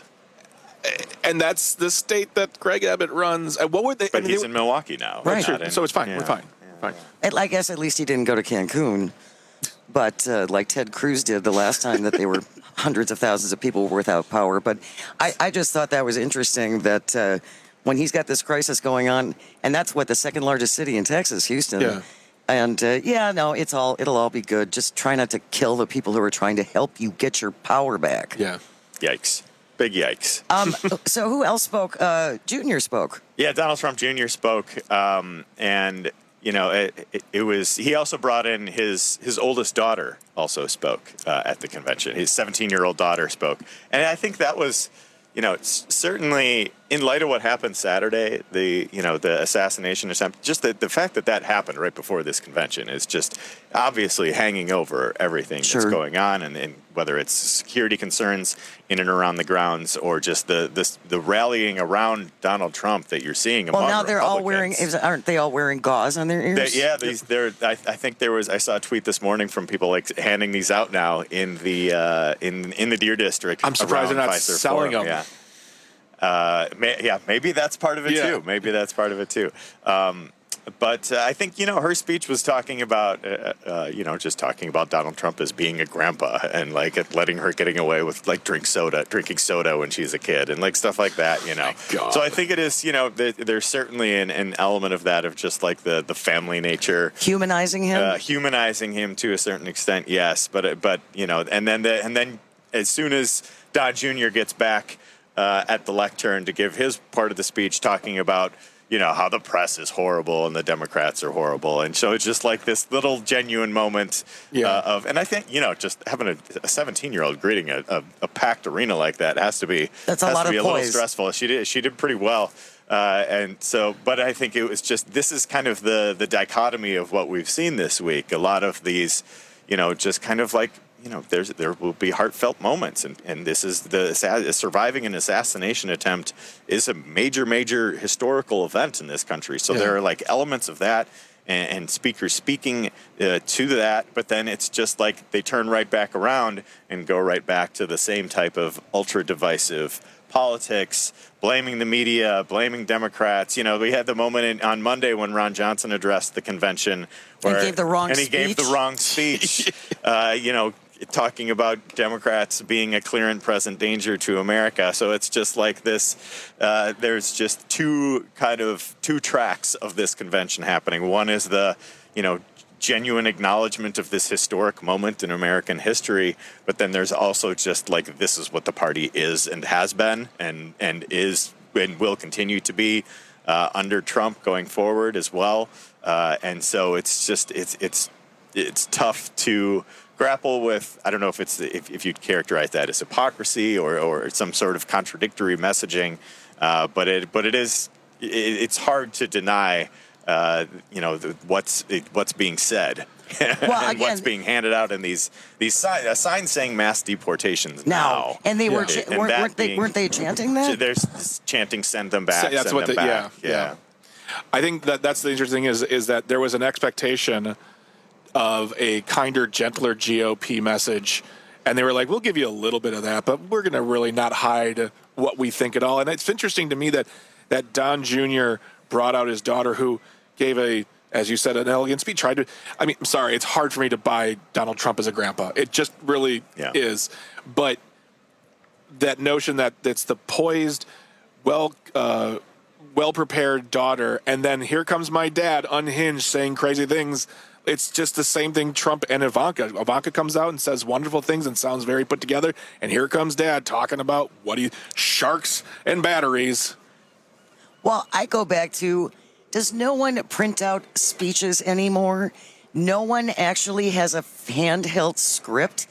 And that's the state that Greg Abbott runs. And what would they? But I mean, he's they, in Milwaukee now. Right. In, so it's fine. yeah. We're fine. Fine. And I guess at least he didn't go to Cancun. But uh, like Ted Cruz did the last time that they were hundreds of thousands of people were without power. But I, I just thought that was interesting that uh, when he's got this crisis going on, and that's what the second largest city in Texas, Houston. Yeah. And uh, yeah, no, it's all it'll all be good. Just try not to kill the people who are trying to help you get your power back. Yeah. Yikes. Big yikes. Um, so who else spoke? Uh, Junior spoke. Yeah, Donald Trump Junior spoke, um, and you know, it, it, it was. He also brought in his his oldest daughter. Also spoke uh, at the convention. His seventeen-year-old daughter spoke, and I think that was, you know, certainly in light of what happened Saturday, the you know the assassination attempt, just the, the fact that that happened right before this convention is just obviously hanging over everything Sure. that's going on, and, and whether it's security concerns in and around the grounds or just the this, the rallying around Donald Trump that you're seeing among Well, now they're all wearing. Republicans. is- Aren't they all wearing gauze on their ears? They- yeah, these, they're, I, I think there was. I saw a tweet this morning from people like handing these out now in the uh, in in the Deer District. I'm surprised around they're not Fiserv selling Forum. them. Yeah, uh, may, yeah, maybe that's part of it Yeah. too. Maybe that's part of it too. Um, but uh, I think, you know, her speech was talking about, uh, uh, you know, just talking about Donald Trump as being a grandpa and like letting her getting away with like drink soda, drinking soda when she's a kid and like stuff like that, you know. God. So I think it is, you know, th- there's certainly an, an element of that of just like the, the family nature. Humanizing him. Uh, humanizing him to a certain extent, yes. But, but you know, and then the, and then as soon as Don Junior gets back uh, at the lectern to give his part of the speech talking about, you know, how the press is horrible and the Democrats are horrible. And so it's just like this little genuine moment Yeah. uh, of, and I think, you know, just having a, a seventeen-year-old greeting a, a, a packed arena like that has to be, That's a has lot to be of a little poise. stressful. She did, she did pretty well. Uh, and so, but I think it was just, this is kind of the, the dichotomy of what we've seen this week. A lot of these, you know, just kind of like, you know, there's there will be heartfelt moments, and, and this is the surviving an assassination attempt is a major, major historical event in this country. So Yeah. there are like elements of that, and, and speakers speaking uh, to that, but then it's just like they turn right back around and go right back to the same type of ultra divisive politics, blaming the media, blaming Democrats. You know, we had the moment in, on Monday when Ron Johnson addressed the convention, where gave the wrong and he gave speech. the wrong speech. uh, you know, talking about Democrats being a clear and present danger to America. So it's just like this. Uh, there's just two kind of two tracks of this convention happening. One is the, you know, genuine acknowledgement of this historic moment in American history, but then there's also just like this is what the party is and has been and and is and will continue to be uh, under Trump going forward as well. Uh, and so it's just it's it's it's tough to grapple with. I don't know if it's if, if you'd characterize that as hypocrisy or, or some sort of contradictory messaging, uh, but it but it is it, it's hard to deny uh, you know the, what's it, what's being said Well, and again, what's being handed out in these these si- a sign saying mass deportations now, now, and they were Yeah. cha- And weren't, that weren't they being- weren't they chanting that? There's chanting "Send them back." So that's send what them the- back. yeah, yeah. I think that that's the interesting thing is is that there was an expectation of a kinder, gentler G O P message, and they were like, "We'll give you a little bit of that, but we're going to really not hide what we think at all." And it's interesting to me that that Don Junior brought out his daughter, who gave a, as you said, an elegant speech. Tried to, I mean, I'm sorry, it's hard for me to buy Donald Trump as a grandpa. It just really Yeah. is. But that notion that it's the poised, well. Uh, well-prepared daughter, and then here comes my dad unhinged saying crazy things. It's just the same thing Trump and Ivanka. Ivanka comes out and says wonderful things and sounds very put together, and here comes dad talking about what he sharks and batteries. Well, I go back to, does no one print out speeches anymore? No one actually has a handheld script?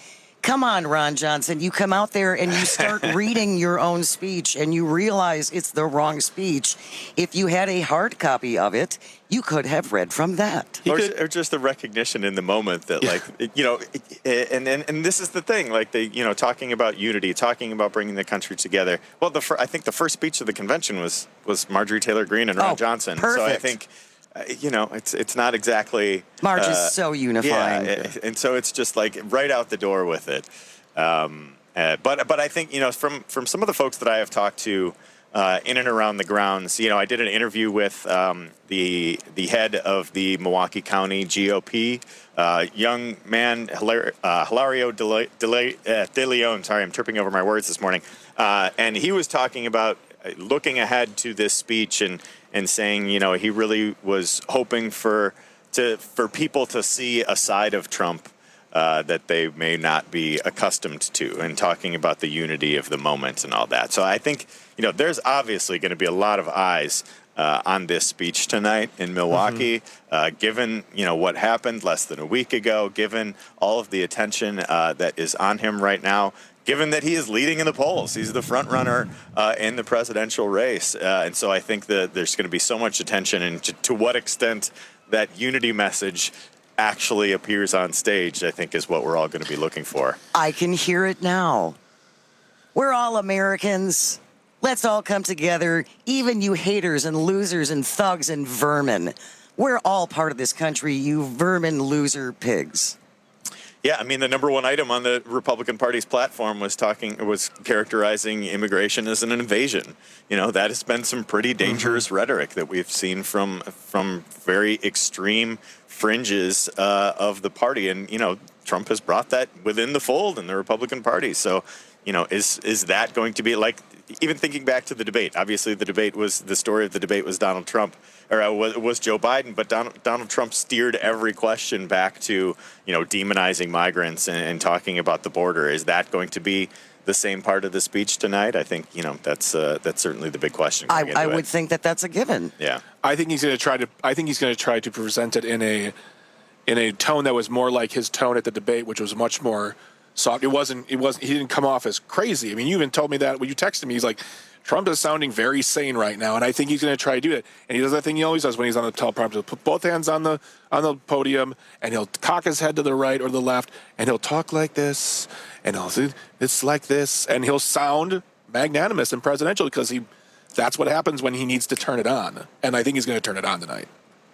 Come on, Ron Johnson. You come out there and you start reading your own speech and you realize it's the wrong speech. If you had a hard copy of it, you could have read from that. Or, or just the recognition in the moment that, like, you know, and, and and this is the thing, like, they, you know, talking about unity, talking about bringing the country together. Well, the fir- I think the first speech of the convention was was Marjorie Taylor Greene and Ron Oh, Johnson. perfect. So I think, uh, you know, it's it's not exactly Marge uh, is so unifying. Yeah, and so it's just like right out the door with it. Um, uh, but but I think, you know, from from some of the folks that I have talked to uh, in and around the grounds, you know, I did an interview with um, the the head of the Milwaukee County G O P, uh, young man Hilar- uh, Hilario De, Le- De, Le- uh, De Leon. Sorry, I'm tripping over my words this morning. Uh, and he was talking about looking ahead to this speech and and saying, you know, he really was hoping for to for people to see a side of Trump Uh, that they may not be accustomed to, and talking about the unity of the moment and all that. So I think, you know, there's obviously going to be a lot of eyes uh, on this speech tonight in Milwaukee, mm-hmm. uh, given, you know, what happened less than a week ago, given all of the attention uh, that is on him right now, given that he is leading in the polls. He's the front runner uh, in the presidential race. Uh, and so I think that there's going to be so much attention, and to, to what extent that unity message actually appears on stage, I think, is what we're all going to be looking for. I can hear it now. We're all Americans. Let's all come together, even you haters and losers and thugs and vermin. We're all part of this country, you vermin loser pigs. Yeah, I mean, the number one item on the Republican Party's platform was talking, was characterizing immigration as an invasion. You know, that has been some pretty dangerous mm-hmm. rhetoric that we've seen from from very extreme fringes uh, of the party, and you know, Trump has brought that within the fold in the Republican Party. So, you know, is is that going to be like? Even thinking back to the debate, obviously the debate was the story of the debate was Donald Trump, or uh, was, was Joe Biden, but Donald, Donald Trump steered every question back to, you know, demonizing migrants and, and talking about the border. Is that going to be the same part of the speech tonight? I think, you know, that's uh, that's certainly the big question. I, I would think that that's a given. Yeah, I think he's going to try to. I think he's going to try to present it in a in a tone that was more like his tone at the debate, which was much more soft. It wasn't. It wasn't. He didn't come off as crazy. I mean, you even told me that when you texted me. He's like, Trump is sounding very sane right now, and I think he's going to try to do it. And he does that thing he always does when he's on the teleprompter. He'll put both hands on the on the podium, and he'll cock his head to the right or the left, and he'll talk like this, and he'll say, it's like this, and he'll sound magnanimous and presidential because he. That's what happens when he needs to turn it on, and I think he's going to turn it on tonight.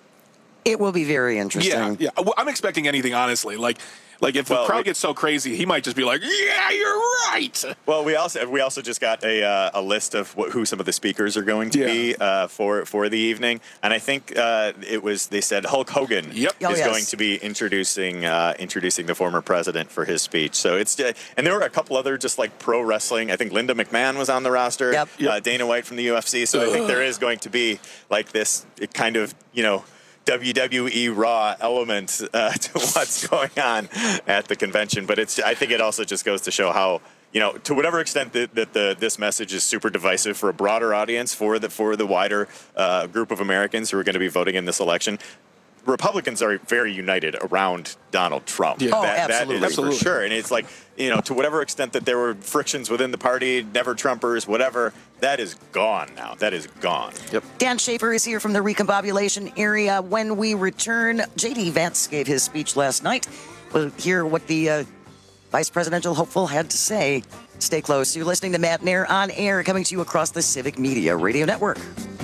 It will be very interesting. Yeah, yeah. Well, I'm expecting anything, honestly. Like, like if well, the crowd we, gets so crazy, he might just be like, "Yeah, you're right." Well, we also we also just got a uh, a list of what, who some of the speakers are going to yeah. be uh, for for the evening, and I think uh, it was they said Hulk Hogan yep. is oh, yes. going to be introducing uh, introducing the former president for his speech. So it's uh, and there were a couple other just like pro wrestling. I think Linda McMahon was on the roster. Yep. Uh, Dana White from the U F C. So Ugh. I think there is going to be like this kind of, you know, W W E Raw element uh, to what's going on at the convention, but it's. I think it also just goes to show how, you know, to whatever extent that, that the this message is super divisive for a broader audience, for the for the wider uh, group of Americans who are going to be voting in this election. Republicans are very united around Donald Trump. Yeah. Oh, that, absolutely. That is absolutely. for sure. And it's like, you know, to whatever extent that there were frictions within the party, never Trumpers, whatever, that is gone now. That is gone. Yep. Dan Schaefer is here from the recombobulation area. When we return, J D Vance gave his speech last night. We'll hear what the uh, vice presidential hopeful had to say. Stay close. You're listening to Matt Nair on air, coming to you across the Civic Media Radio Network.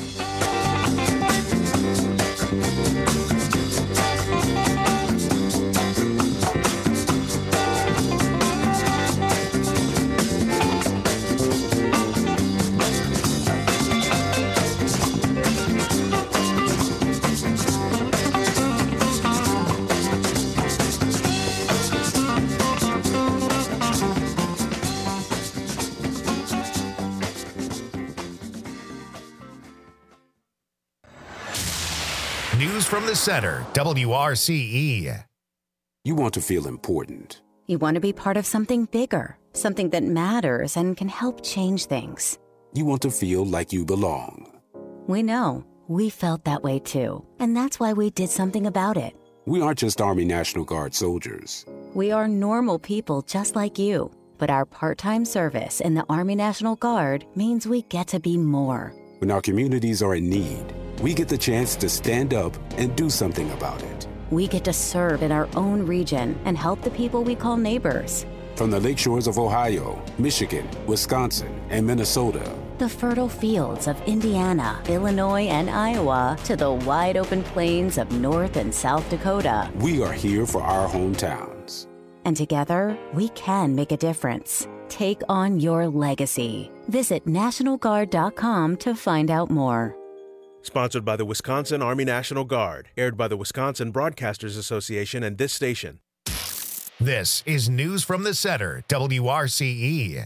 News from the center, W R C E. You want to feel important. You want to be part of something bigger, something that matters and can help change things. You want to feel like you belong. We know. We felt that way too. And that's why we did something about it. We aren't just Army National Guard soldiers. We are normal people just like you, but our part-time service in the Army National Guard means we get to be more. When our communities are in need, we get the chance to stand up and do something about it. We get to serve in our own region and help the people we call neighbors. From the lakeshores of Ohio, Michigan, Wisconsin, and Minnesota, The fertile fields of Indiana, Illinois, and Iowa, to the wide open plains of North and South Dakota. we are here for our hometowns. And together, we can make a difference. Take on your legacy. Visit National Guard dot com to find out more. Sponsored by the Wisconsin Army National Guard. Aired by the Wisconsin Broadcasters Association and this station. This is News from the Center, W R C E.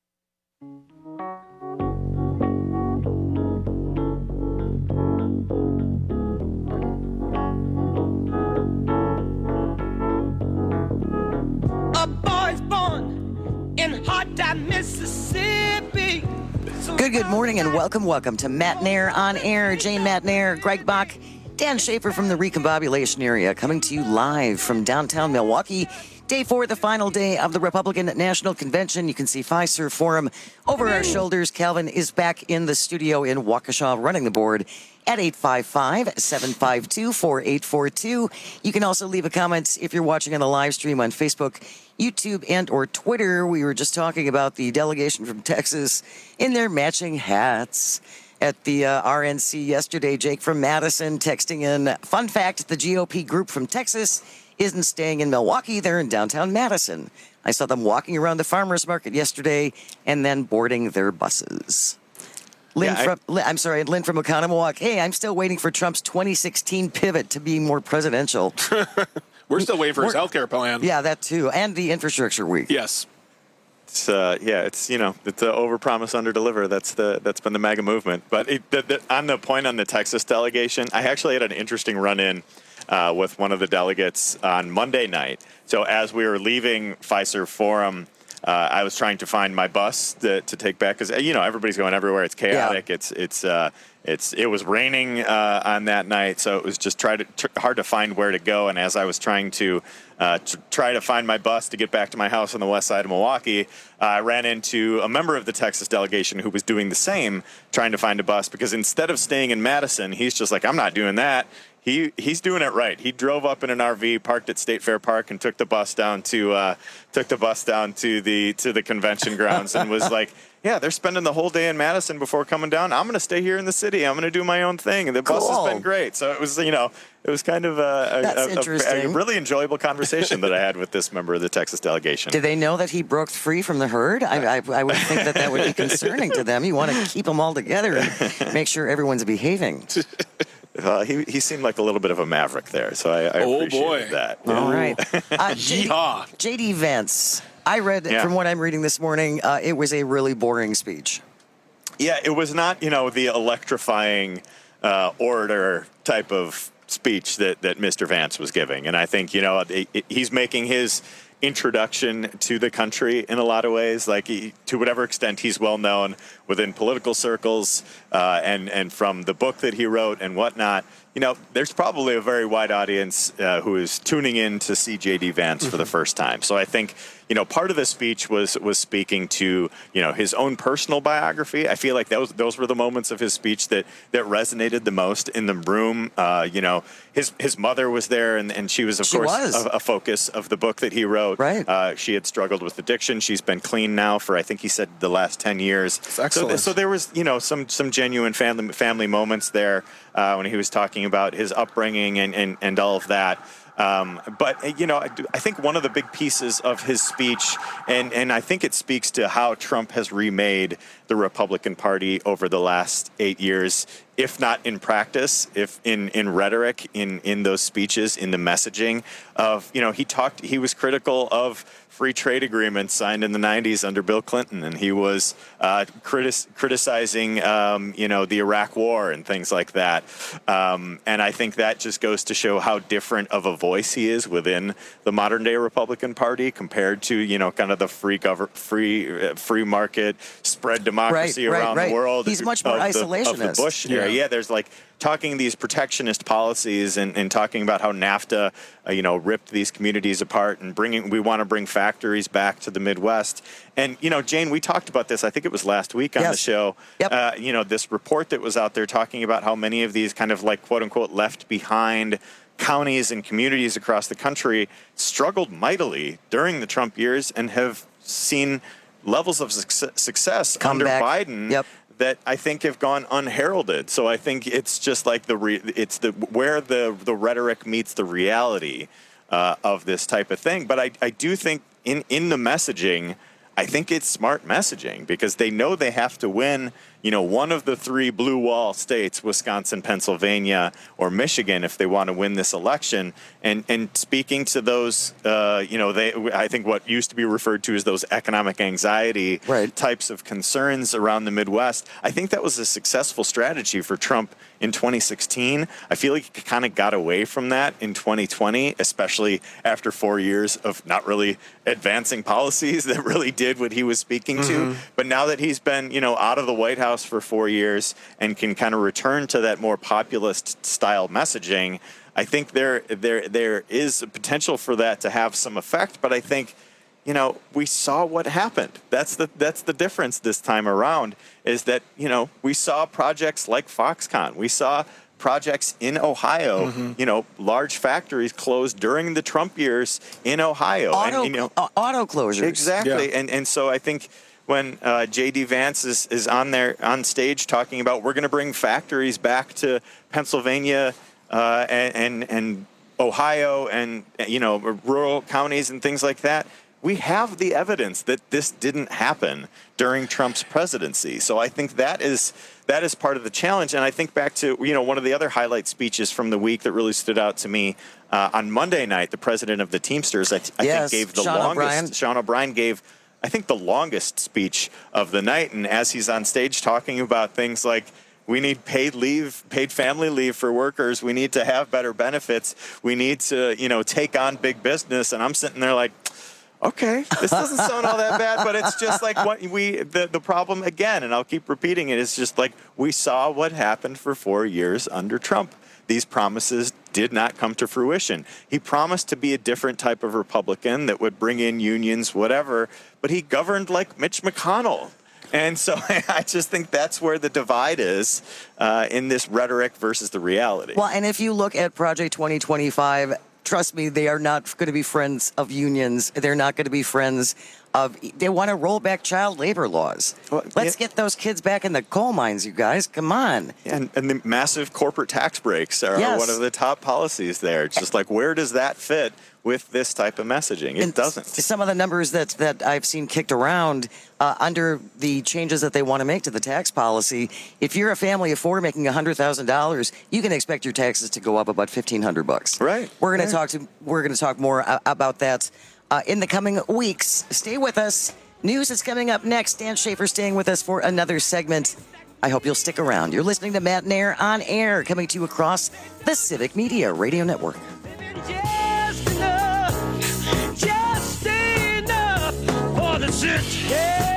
A boy's born in hot time, Mississippi. Good, good morning and welcome, welcome to Matt Nair on Air. Jane Matt Nair, Greg Bach, Dan Schaefer from the Recombobulation area, coming to you live from downtown Milwaukee. Day four, the final day of the Republican National Convention. You can see Fiserv Forum over our shoulders. Calvin is back in the studio in Waukesha running the board at eight five five, seven five two, four eight four two. You can also leave a comment if you're watching on the live stream on Facebook, YouTube, and or Twitter. We were just talking about the delegation from Texas in their matching hats at the uh, R N C yesterday. Jake from Madison texting in, fun fact, the G O P group from Texas isn't staying in Milwaukee, they're in downtown Madison. I saw them walking around the farmers market yesterday and then boarding their buses. Lynn Yeah, I- from, Lynn- I'm sorry, Lynn from Oconomowoc. Hey, I'm still waiting for Trump's twenty sixteen pivot to be more presidential. We're still waiting for his We're- health care plan. Yeah, that too. And the infrastructure week. Yes. It's uh, yeah, it's you know, it's uh, overpromise, underdeliver. That's the that's been the MAGA movement. But it, the, the, on the point on the Texas delegation, I actually had an interesting run-in uh, with one of the delegates on Monday night. So as we were leaving Fiserv Forum, uh, I was trying to find my bus to, to take back because you know everybody's going everywhere. It's chaotic. Yeah. It's it's uh, it's it was raining uh, on that night, so it was just try to tr- hard to find where to go. And as I was trying to uh, t- try to find my bus to get back to my house on the west side of Milwaukee, uh, I ran into a member of the Texas delegation who was doing the same, trying to find a bus because instead of staying in Madison, he's just like, I'm not doing that. He he's doing it right. He drove up in an R V, parked at State Fair Park, and took the bus down to uh, took the bus down to the to the convention grounds, and was like, "Yeah, they're spending the whole day in Madison before coming down. I'm going to stay here in the city. I'm going to do my own thing." And the bus Cool. has been great. So it was, you know, it was kind of a, That's a, a, a, interesting. a really enjoyable conversation that I had with this member of the Texas delegation. Do they know that he broke free from the herd? I, I, I would think that that would be concerning to them. You want to keep them all together and make sure everyone's behaving. Uh, he he seemed like a little bit of a maverick there, so I, I Oh, appreciated boy. that. All right. Uh, J D, Yeehaw. J D Vance, I read Yeah. from what I'm reading this morning, uh, it was a really boring speech. Yeah, it was not, you know, the electrifying uh, orator type of speech that, that Mister Vance was giving. And I think, you know, it, it- he's making his introduction to the country in a lot of ways. Like, he, to whatever extent he's well known within political circles uh, and, and from the book that he wrote and whatnot, you know, there's probably a very wide audience uh, who is tuning in to see J D Vance for the first time. So I think, you know, part of the speech was was speaking to, you know, his own personal biography. I feel like those those were the moments of his speech that that resonated the most in the room. Uh, you know, his his mother was there, and, and she was, of She course, was. A, a focus of the book that he wrote. Right. Uh, she had struggled with addiction. She's been clean now for, I think he said, the last ten years. So, excellent. so there was, you know, some some genuine family family moments there uh, when he was talking about his upbringing and, and, and all of that. Um, but, you know, I, do- I think one of the big pieces of his speech, and, and I think it speaks to how Trump has remade the Republican Party over the last eight years, if not in practice, if in, in rhetoric, in, in those speeches, in the messaging of, you know, he talked, he was critical of free trade agreements signed in the nineties under Bill Clinton, and he was uh, critis- criticizing, um, you know, the Iraq War and things like that. Um, and I think that just goes to show how different of a voice he is within the modern day Republican Party compared to, you know, kind of the free gov- free uh, free market, spread democracy democracy Right, right, around right. the world. He's much more of the- isolationist. Of the Bush era. Yeah. Yeah, there's like talking these protectionist policies and, and talking about how NAFTA, uh, you know, ripped these communities apart and bringing. We want to bring factories back to the Midwest. And you know, Jane, we talked about this. I think it was last week on Yes. the show. Yep. Uh, you know, this report that was out there talking about how many of these kind of like quote unquote left behind counties and communities across the country struggled mightily during the Trump years and have seen levels of suc- success Come under back. Biden Yep. that I think have gone unheralded. So I think it's just like the re- it's the where the the rhetoric meets the reality uh, of this type of thing. But I, I do think in in the messaging, I think it's smart messaging because they know they have to win, you know, one of the three blue wall states, Wisconsin, Pennsylvania, or Michigan, if they want to win this election. And and speaking to those, uh, you know, they I think what used to be referred to as those economic anxiety right. types of concerns around the Midwest, I think that was a successful strategy for Trump in twenty sixteen. I feel like he kind of got away from that in twenty twenty, especially after four years of not really advancing policies that really did what he was speaking Mm-hmm. to. But now that he's been, you know, out of the White House for four years and can kind of return to that more populist style messaging, I think there there there is a potential for that to have some effect. But I think, you know, we saw what happened. That's the that's the difference this time around is that, you know, we saw projects like Foxconn. We saw projects in Ohio, Mm-hmm. you know, large factories closed during the Trump years in Ohio. Auto, and, you know, uh, auto closures. exactly. And and so I think when uh, J D Vance is, is on there on stage talking about we're going to bring factories back to Pennsylvania uh, and, and and Ohio and, you know, rural counties and things like that, we have the evidence that this didn't happen during Trump's presidency. So I think that is that is part of the challenge. And I think back to, you know, one of the other highlight speeches from the week that really stood out to me uh, on Monday night, the president of the Teamsters, I, I Yes, think gave the Sean longest. O'Brien. Sean O'Brien gave, I think, the longest speech of the night. And as he's on stage talking about things like, we need paid leave, paid family leave for workers. We need to have better benefits. We need to, you know, take on big business. And I'm sitting there like, okay, this doesn't sound all that bad, but it's just like what we, the, the problem again, and I'll keep repeating it, is just like we saw what happened for four years under Trump. These promises did not come to fruition. He promised to be a different type of Republican that would bring in unions, whatever, but he governed like Mitch McConnell. And so I just think that's where the divide is uh, in this rhetoric versus the reality. Well, and if you look at Project twenty twenty-five, trust me, they are not going to be friends of unions. They're not going to be friends of. They want to roll back child labor laws. Well, Let's yeah. get those kids back in the coal mines, you guys. Come on. And, and the massive corporate tax breaks are Yes. one of the top policies there. It's just like, where does that fit with this type of messaging? It And doesn't. Some of the numbers that, that I've seen kicked around uh, under the changes that they want to make to the tax policy, if you're a family of four making one hundred thousand dollars, you can expect your taxes to go up about fifteen hundred bucks. Right. We're going Right. to talk to we're going to talk more uh, about that uh, in the coming weeks. Stay with us. News is coming up next. Dan Schaefer staying with us for another segment. I hope you'll stick around. You're listening to Matt Nair on air, coming to you across the Civic Media Radio Network. Just enough, just enough for the city.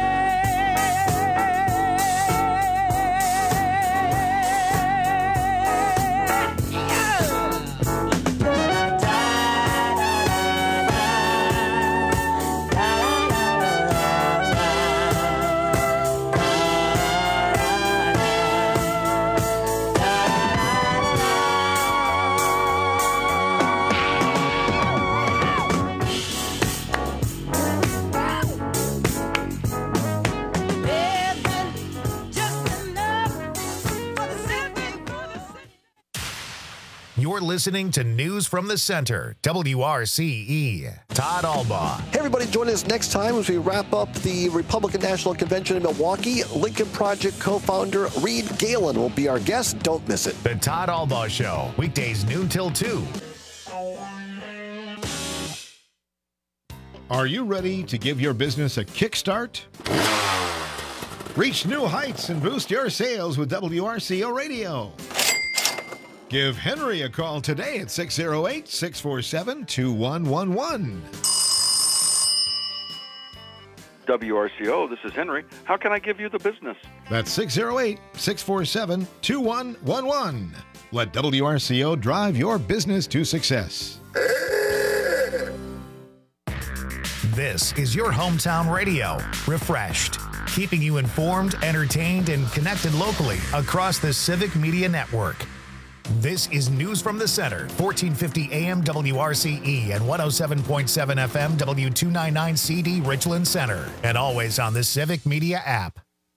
You're listening to News from the Center, W R C E. Todd Albaugh. Hey, everybody, join us next time as we wrap up the Republican National Convention in Milwaukee. Lincoln Project co-founder Reed Galen will be our guest. Don't miss it. The Todd Albaugh Show, weekdays noon till two. Are you ready to give your business a kickstart? Reach new heights and boost your sales with W R C O Radio. Give Henry a call today at six oh eight, six four seven, two one one one. W R C O, this is Henry. How can I give you the business? That's six oh eight, six four seven, two one one one. Let W R C O drive your business to success. This is your hometown radio, refreshed, keeping you informed, entertained, and connected locally across the Civic Media Network. This is News from the Center, fourteen fifty A M W R C E and one oh seven point seven F M W two ninety-nine C D Richland Center, and always on the Civic Media app.